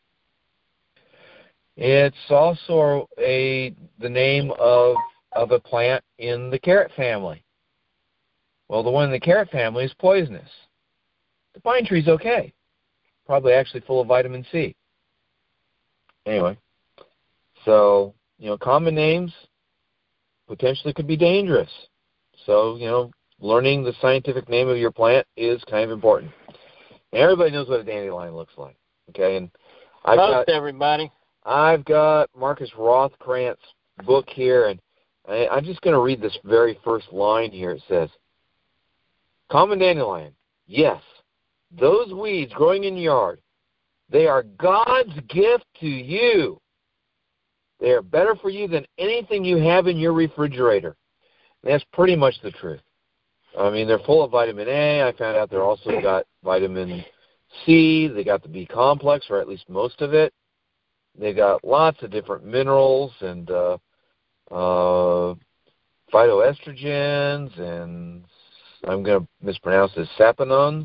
It's also the name of a plant in the carrot family. Well, the one in the carrot family is poisonous. The pine tree's okay. Probably actually full of vitamin C. Anyway, so, common names potentially could be dangerous. So, learning the scientific name of your plant is kind of important. And everybody knows what a dandelion looks like. Okay, and everybody. I've got Marcus Rothkrantz' book here, and I'm just going to read this very first line here. It says, common dandelion, yes, those weeds growing in your yard, they are God's gift to you. They are better for you than anything you have in your refrigerator. And that's pretty much the truth. I mean, they're full of vitamin A. I found out they're also got vitamin C. They got the B complex, or at least most of it. They got lots of different minerals and phytoestrogens, and I'm going to mispronounce this, sapanones.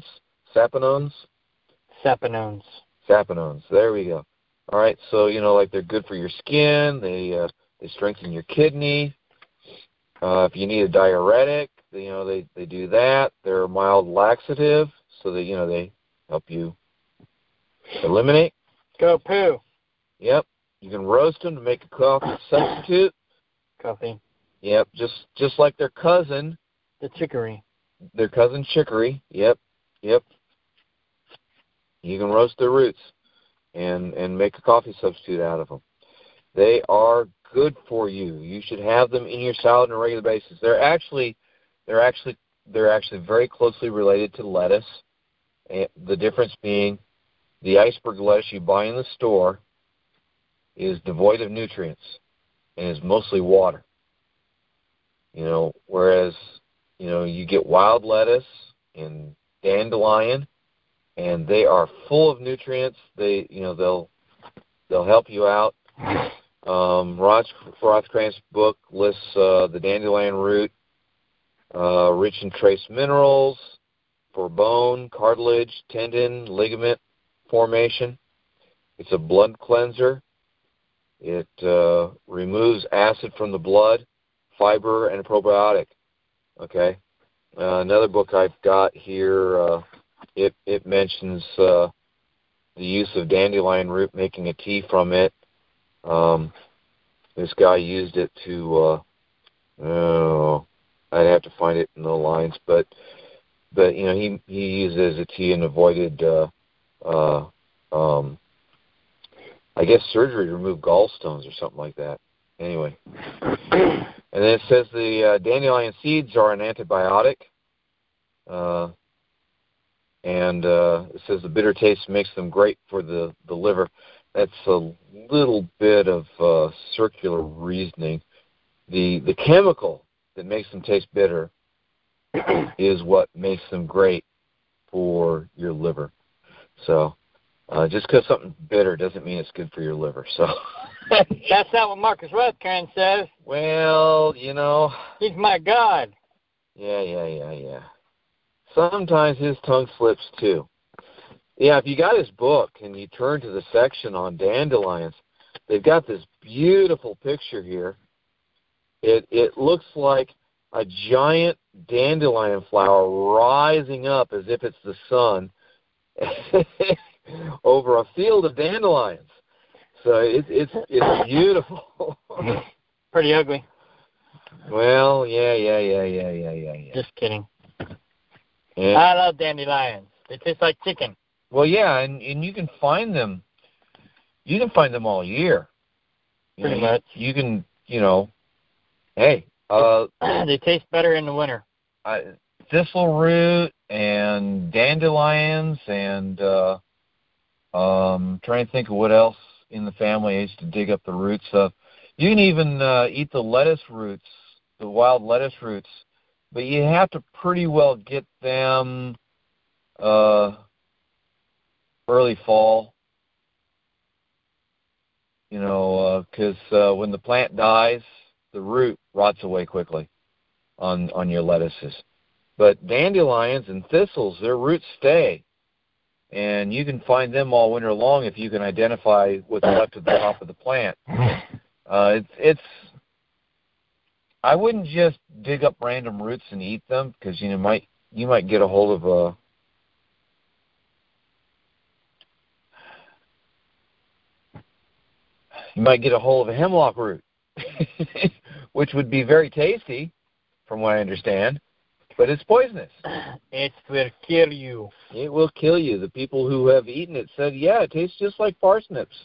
There we go. All right, so, like they're good for your skin. They strengthen your kidney. If you need a diuretic, they do that. They're a mild laxative, so that, they help you eliminate. Go poo. Yep. You can roast them to make a coffee substitute. Coffee. Yep, just like their cousin. The chicory. Their cousin chicory. Yep. You can roast their roots and make a coffee substitute out of them. They are good for you. You should have them in your salad on a regular basis. They're actually very closely related to lettuce. And the difference being the iceberg lettuce you buy in the store is devoid of nutrients and is mostly water. Whereas, you get wild lettuce and dandelion, and they are full of nutrients. They'll help you out. Rothkrantz book lists the dandelion root, rich in trace minerals for bone, cartilage, tendon, ligament formation. It's a blood cleanser. It removes acid from the blood, fiber, and a probiotic. Okay. Another book I've got here, it mentions the use of dandelion root, making a tea from it. This guy used it to, I'd have to find it in the lines, but he used it as a tea and avoided, I guess, surgery to remove gallstones or something like that. Anyway. And then it says the dandelion seeds are an antibiotic. And it says the bitter taste makes them great for the liver. That's a little bit of circular reasoning. The chemical that makes them taste bitter is what makes them great for your liver. So just because something's bitter doesn't mean it's good for your liver. So that's not what Marcus Rothkrantz says. Well, he's my God. Yeah. Sometimes his tongue slips too. Yeah, if you got his book and you turn to the section on dandelions, they've got this beautiful picture here. It looks like a giant dandelion flower rising up as if it's the sun over a field of dandelions. So it's beautiful. Pretty ugly. Well, yeah. Just kidding. Yeah. I love dandelions. They taste like chicken. Well, yeah, and you can find them. You can find them all year. Pretty much. You can, hey. They taste better in the winter. Thistle root and dandelions and trying to think of what else in the family I used to dig up the roots of. You can even eat the lettuce roots, the wild lettuce roots, but you have to pretty well get them early fall, because when the plant dies, the root rots away quickly on your lettuces. But dandelions and thistles, their roots stay, and you can find them all winter long if you can identify what's left at the top of the plant. I wouldn't just dig up random roots and eat them, because you might get a hold of a hemlock root, which would be very tasty, from what I understand. but it's poisonous. It will kill you. It will kill you. The people who have eaten it said, yeah, it tastes just like parsnips,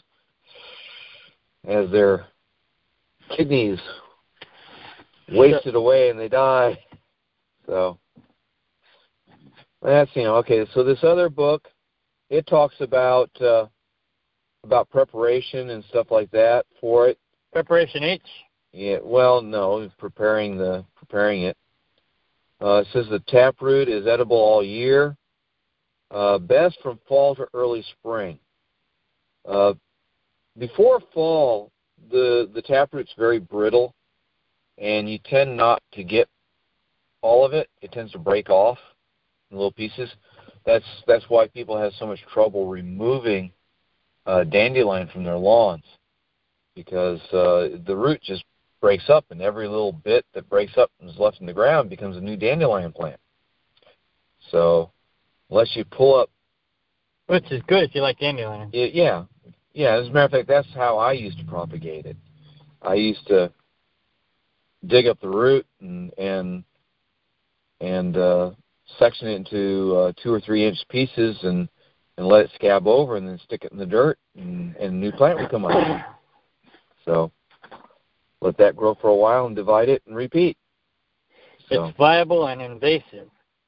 as their kidneys wasted away and they die. So that's, okay. So this other book, it talks about preparation and stuff like that for it. Preparation H? Yeah. Well, no, preparing it. It says the taproot is edible all year. Best from fall to early spring. Before fall, the taproot's very brittle, and you tend not to get all of it. It tends to break off in little pieces. That's why people have so much trouble removing dandelion from their lawns, because the root just breaks up, and every little bit that breaks up and is left in the ground becomes a new dandelion plant. So unless you pull up... Which is good if you like dandelion. Yeah. As a matter of fact, that's how I used to propagate it. I used to dig up the root and section it into 2 or 3 inch pieces and let it scab over, and then stick it in the dirt, and a new plant would come up. So let that grow for a while and divide it and repeat. So, it's viable and invasive.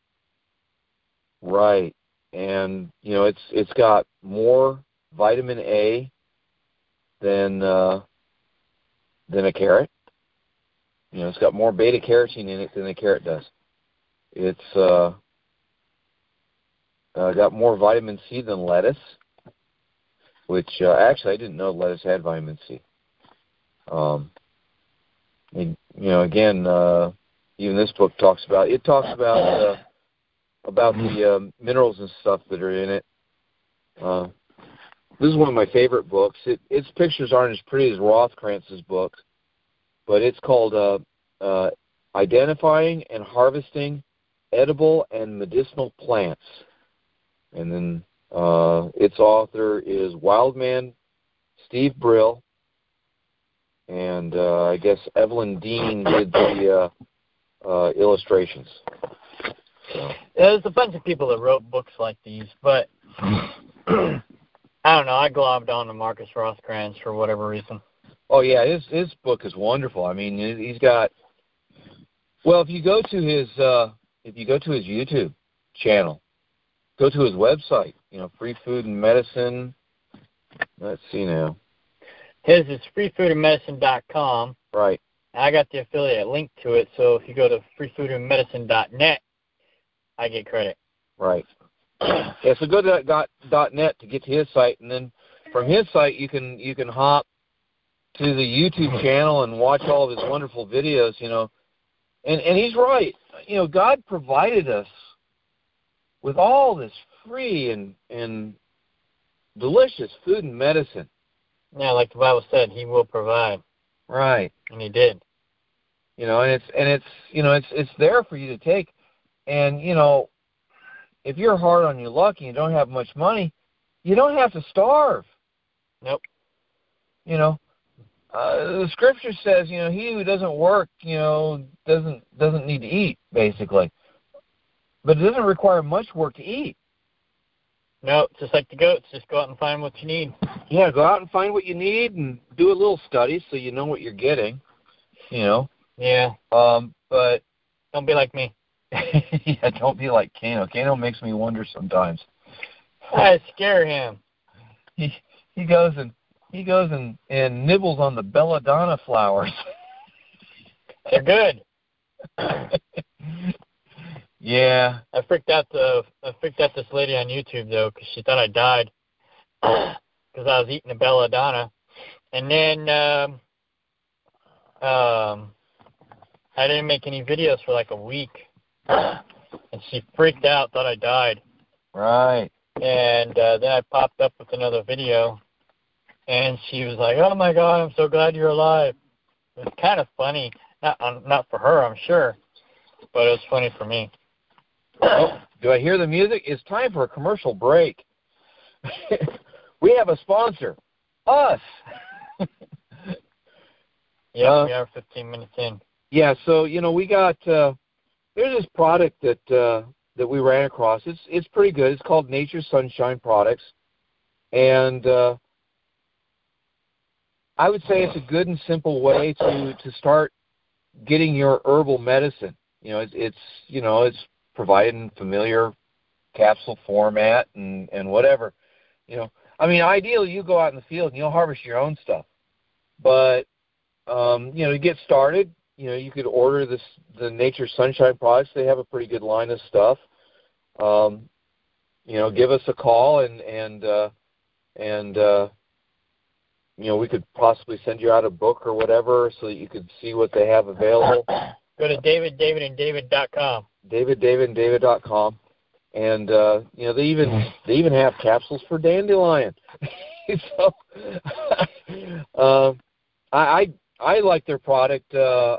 Right. And it's got more vitamin A than a carrot. It's got more beta carotene in it than a carrot does. It's got more vitamin C than lettuce, which actually I didn't know lettuce had vitamin C. Again, even this book talks about the minerals and stuff that are in it. This is one of my favorite books. Its pictures aren't as pretty as Rothkranz's book, but it's called Identifying and Harvesting Edible and Medicinal Plants. And then its author is Wildman Steve Brill, and I guess Evelyn Dean did the illustrations. So. There's a bunch of people that wrote books like these, but I don't know. I globbed on to Marcus Rothkranz for whatever reason. Oh yeah, his book is wonderful. I mean, he's got. Well, if you go to his YouTube channel, go to his website. Free Food and Medicine. Let's see now. His is freefoodandmedicine.com. Right. I got the affiliate link to it, so if you go to freefoodandmedicine.net, I get credit. Right. Yeah, so go to .net to get to his site, and then from his site you can hop to the YouTube channel and watch all of his wonderful videos. And he's right. God provided us with all this free and delicious food and medicine. Yeah, like the Bible said, He will provide. Right. And He did. And it's there for you to take. And if you're hard on your luck and you don't have much money, you don't have to starve. Nope. The scripture says, he who doesn't work, doesn't need to eat, basically. But it doesn't require much work to eat. No, just like the goats, just go out and find what you need. Yeah, go out and find what you need and do a little study so you know what you're getting. Yeah. But don't be like me. Yeah, don't be like Kano. Kano makes me wonder sometimes. I scare him. He goes and nibbles on the belladonna flowers. They're good. Yeah. I freaked out this lady on YouTube though, because she thought I died because I was eating a belladonna, and then I didn't make any videos for like a week, and she freaked out, thought I died. Right. And then I popped up with another video, and she was like, "Oh my God, I'm so glad you're alive." It was kind of funny, not for her, I'm sure, but it was funny for me. Oh, do I hear the music? It's time for a commercial break. We have a sponsor, us. Yeah, we are 15 minutes in. Yeah, so we got there's this product that we ran across. It's pretty good. It's called Nature's Sunshine Products, and I would say it's a good and simple way to start getting your herbal medicine. It's provided in familiar capsule format and whatever. Ideally you go out in the field and you'll harvest your own stuff. But to get started, you could order the Nature's Sunshine Products. They have a pretty good line of stuff. Give us a call and we could possibly send you out a book or whatever so that you could see what they have available. Go to daviddavidanddavid.com. daviddavidanddavid.com. And they even have capsules for dandelion. So I like their product.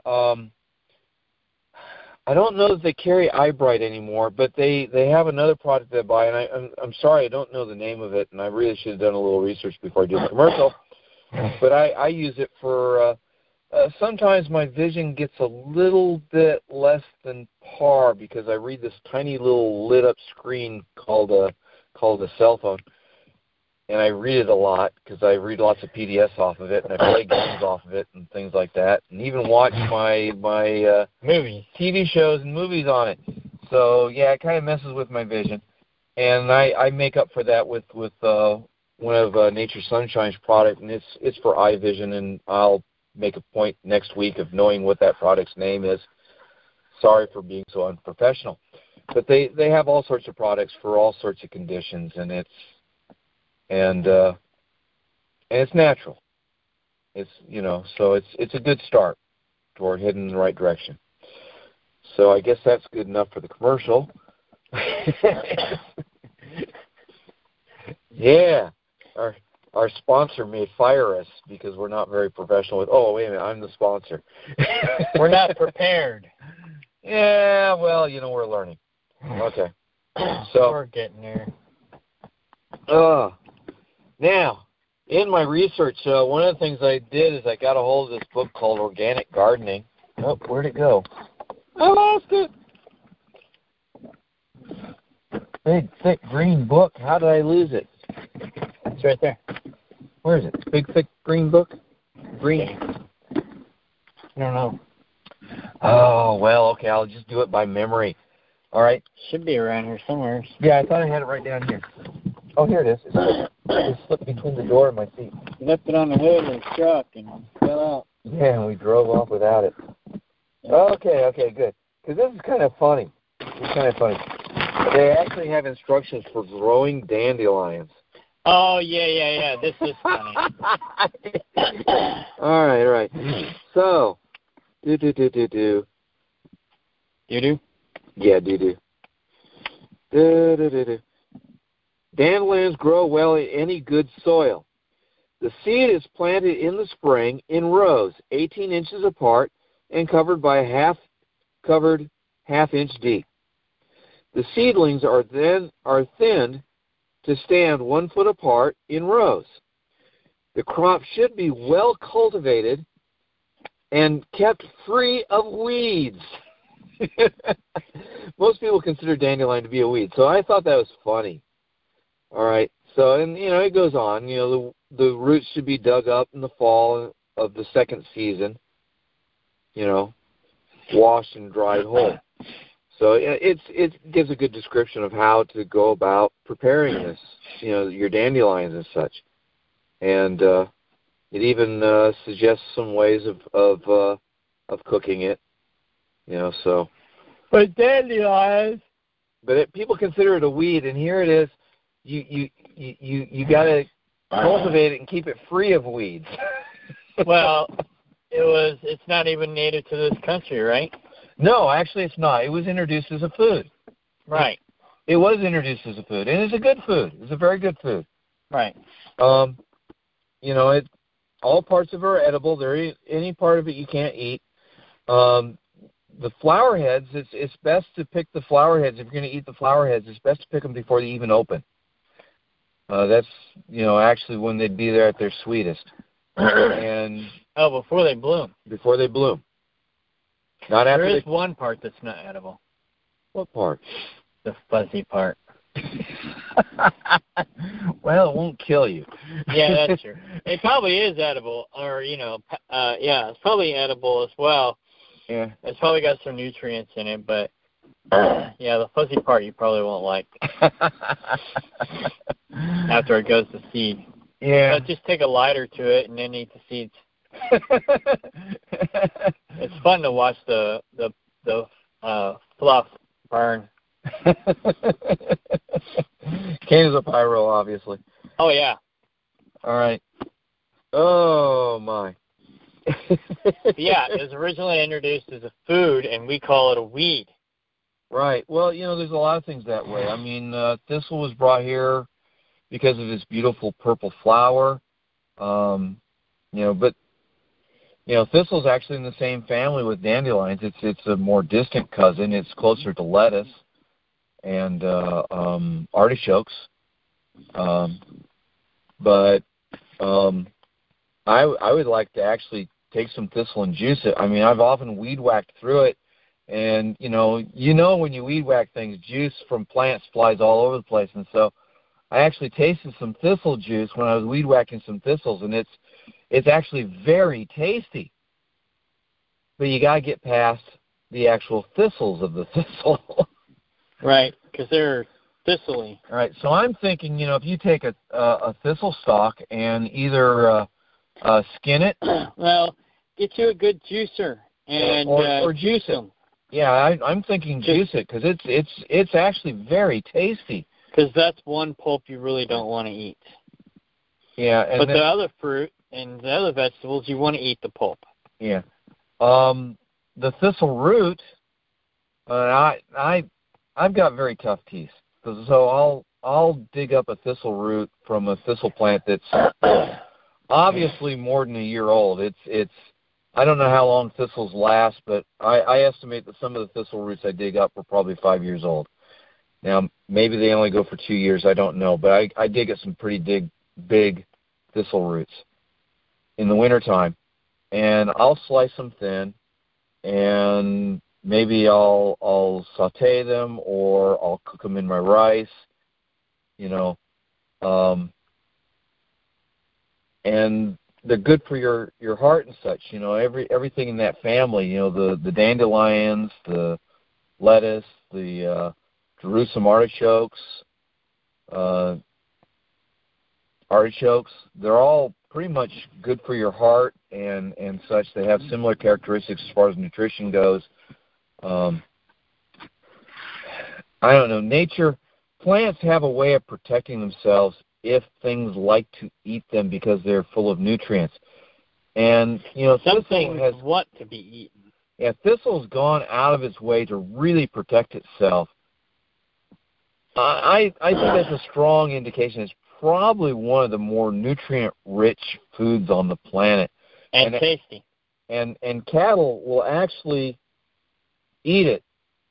I don't know if they carry Eyebright anymore, but they have another product that I buy, and I'm sorry I don't know the name of it, and I really should have done a little research before I did the commercial. But I use it for sometimes my vision gets a little bit less than par because I read this tiny little lit up screen called a cell phone, and I read it a lot because I read lots of PDFs off of it, and I play games off of it and things like that, and even watch my movies, TV shows and movies on it. So yeah, it kind of messes with my vision, and I make up for that with one of Nature's Sunshine's product, and it's for eye vision, and I'll make a point next week of knowing what that product's name is. Sorry for being so unprofessional, but they have all sorts of products for all sorts of conditions, and it's natural. It's so it's a good start toward heading in the right direction. So I guess that's good enough for the commercial. Yeah. Our sponsor may fire us because we're not very professional with, oh, wait a minute, I'm the sponsor. We're not prepared. Yeah, well, we're learning. Okay. So we're getting there. Now, in my research, one of the things I did is I got a hold of this book called Organic Gardening. Oh, where'd it go? I lost it. Big, thick, green book. How did I lose it? It's right there. Where is it? Big, thick, green book? Green. I don't know. Oh, well, okay. I'll just do it by memory. All right. Should be around here somewhere. Yeah, I thought I had it right down here. Oh, here it is. It slipped between the door and my seat. You left it on the hood of the truck and fell out. Yeah, and we drove off without it. Okay, good. Because this is kind of funny. They actually have instructions for growing dandelions. Oh, yeah. This is funny. All right. So, do. Do? Yeah, do. Do. Dandelions grow well in any good soil. The seed is planted in the spring in rows, 18 inches apart, and covered by half-inch deep. The seedlings are thinned to stand 1 foot apart in rows. The crop should be well cultivated and kept free of weeds. Most people consider dandelion to be a weed, so I thought that was funny. All right, so, and, it goes on. The roots should be dug up in the fall of the second season, washed and dried whole. So it gives a good description of how to go about preparing this, your dandelions and such. And it even suggests some ways of cooking it, so. But dandelions. But people consider it a weed, and here it is. You got to cultivate it and keep it free of weeds. Well, it's not even native to this country, right? No, actually it's not. It was introduced as a food. Right. It was introduced as a food, and it's a good food. It's a very good food. Right. All parts of it are edible. There ain't any part of it you can't eat. The flower heads, it's best to pick the flower heads. If you're going to eat the flower heads, it's best to pick them before they even open. That's, actually when they'd be there at their sweetest. And before they bloom. Before they bloom. Not after. There is one part that's not edible. What part? The fuzzy part. Well, it won't kill you. Yeah, that's true. It probably is edible, or yeah, it's probably edible as well. Yeah. It's probably got some nutrients in it, but yeah, the fuzzy part you probably won't like after it goes to seed. Yeah. But just take a lighter to it and then eat the seeds. It's fun to watch the fluff burn. Cans of pyro, obviously. Oh yeah. All right. Oh my. Yeah, it was originally introduced as a food, and we call it a weed. Right. Well, there's a lot of things that way. I mean, thistle was brought here because of its beautiful purple flower. But thistle's actually in the same family with dandelions. It's a more distant cousin. It's closer to lettuce and artichokes. But I would like to actually take some thistle and juice it. I mean, I've often weed whacked through it, and when you weed whack things, juice from plants flies all over the place, and so I actually tasted some thistle juice when I was weed whacking some thistles, and it's actually very tasty. But you got to get past the actual thistles of the thistle. Right, because they're thistly. All right, so I'm thinking, if you take a thistle stalk and either skin it. Well, get you a good juicer and or juice them. Yeah, I'm thinking juice it because it's actually very tasty. Because that's one pulp you really don't want to eat. Yeah, but the other fruit and the other vegetables, you want to eat the pulp. Yeah. The thistle root, I've got very tough teeth, so I'll dig up a thistle root from a thistle plant that's obviously more than a year old. It's I don't know how long thistles last, but I estimate that some of the thistle roots I dig up were probably 5 years old. Now, maybe they only go for 2 years, I don't know, but I dig at some pretty big thistle roots in the wintertime, and I'll slice them thin, and maybe I'll saute them, or I'll cook them in my rice, and they're good for your heart and such. Everything in that family. The dandelions, the lettuce, the Jerusalem artichokes. They're all pretty much good for your heart and such. They have similar characteristics as far as nutrition goes. I don't know. Plants have a way of protecting themselves if things like to eat them because they're full of nutrients. And, some things want to be eaten. Yeah, thistle's gone out of its way to really protect itself. I think that's a strong indication. It's probably one of the more nutrient-rich foods on the planet. And tasty. And cattle will actually eat it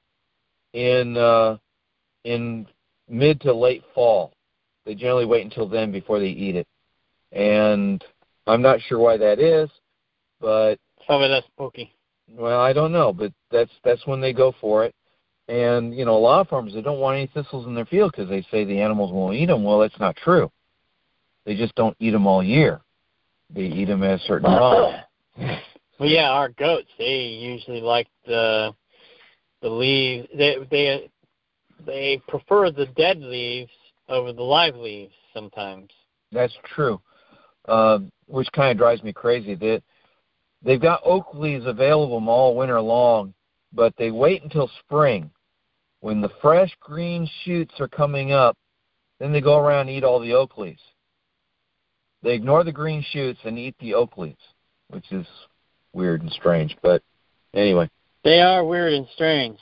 in mid to late fall. They generally wait until then before they eat it. And I'm not sure why that is, but probably that's spooky. Well, I don't know, but that's when they go for it. And, a lot of farmers, they don't want any thistles in their field because they say the animals won't eat them. Well, that's not true. They just don't eat them all year. They eat them at a certain time. Well, yeah, our goats, they usually like the leaves. They prefer the dead leaves over the live leaves sometimes. That's true, which kind of drives me crazy. They've got oak leaves available all winter long, but they wait until spring. When the fresh green shoots are coming up, then they go around and eat all the oak leaves. They ignore the green shoots and eat the oak leaves, which is weird and strange. But anyway. They are weird and strange.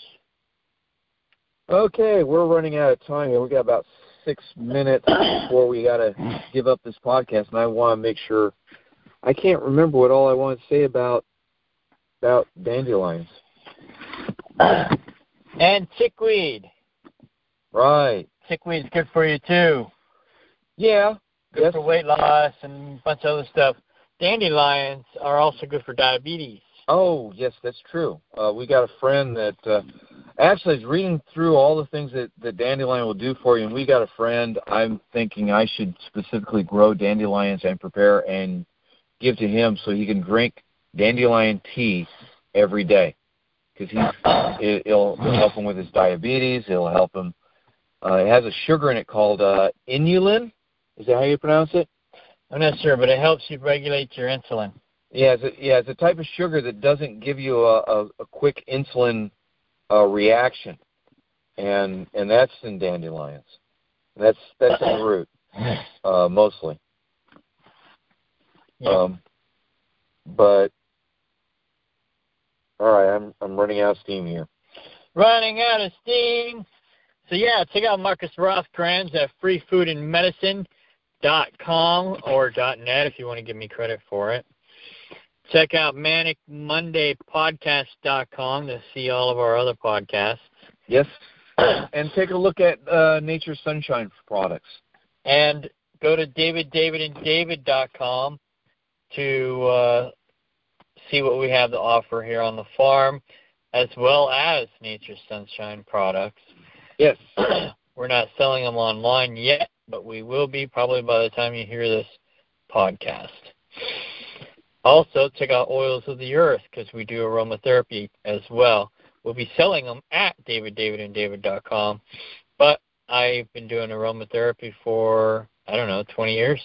Okay, we're running out of time here. We got about 6 minutes before we got to give up this podcast, and I want to make sure. I can't remember what all I want to say about dandelions. And chickweed. Right. Chickweed's good for you too. Yeah. Good for weight loss and a bunch of other stuff. Dandelions are also good for diabetes. Oh, yes, that's true. We got a friend that Actually, I was reading through all the things that dandelion will do for you, and we got a friend. I'm thinking I should specifically grow dandelions and prepare and give to him so he can drink dandelion tea every day, because it'll help him with his diabetes. It'll help him. It has a sugar in it called inulin. Is that how you pronounce it? I'm not sure, but it helps you regulate your insulin. Yeah, it's a type of sugar that doesn't give you a quick insulin reaction, and that's in dandelions. That's in the root, mostly. Yeah. But all right, I'm running out of steam here. Running out of steam. So yeah, check out Marcus Rothkranz at freefoodandmedicine.com or .net if you want to give me credit for it. Check out manicmondaypodcast.com to see all of our other podcasts. Yes, and take a look at Nature's Sunshine products. And go to davidanddavid.com to see what we have to offer here on the farm, as well as Nature's Sunshine products. Yes. We're not selling them online yet, but we will be probably by the time you hear this podcast. Also, check out Oils of the Earth, because we do aromatherapy as well. We'll be selling them at davidanddavid.com, but I've been doing aromatherapy for, 20 years.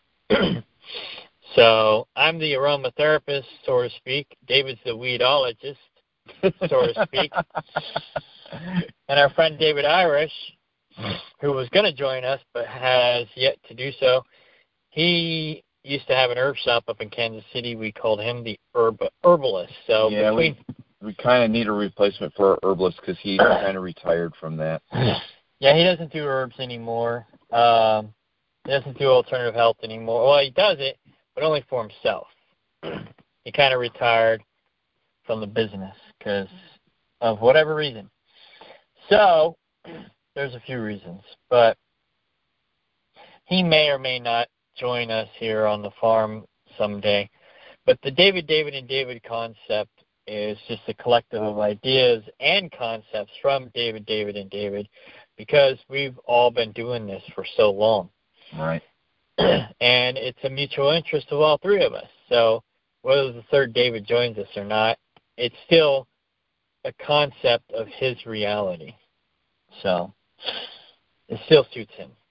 So I'm the aromatherapist, so to speak. David's the weedologist, so to speak. And our friend David Irish, who was going to join us but has yet to do so, he used to have an herb shop up in Kansas City. We called him the herbalist. So yeah, we kind of need a replacement for our herbalist because he's kind of retired from that. Yeah, he doesn't do herbs anymore. He doesn't do alternative health anymore. Well, he does it, but only for himself. He kind of retired from the business because of whatever reason. So there's a few reasons, but he may or may not join us here on the farm someday. But the David and David concept is just a collective of ideas and concepts from David and David, because we've all been doing this for so long. Right. And it's a mutual interest of all three of us. So whether the third David joins us or not, it's still a concept of his reality. So it still suits him.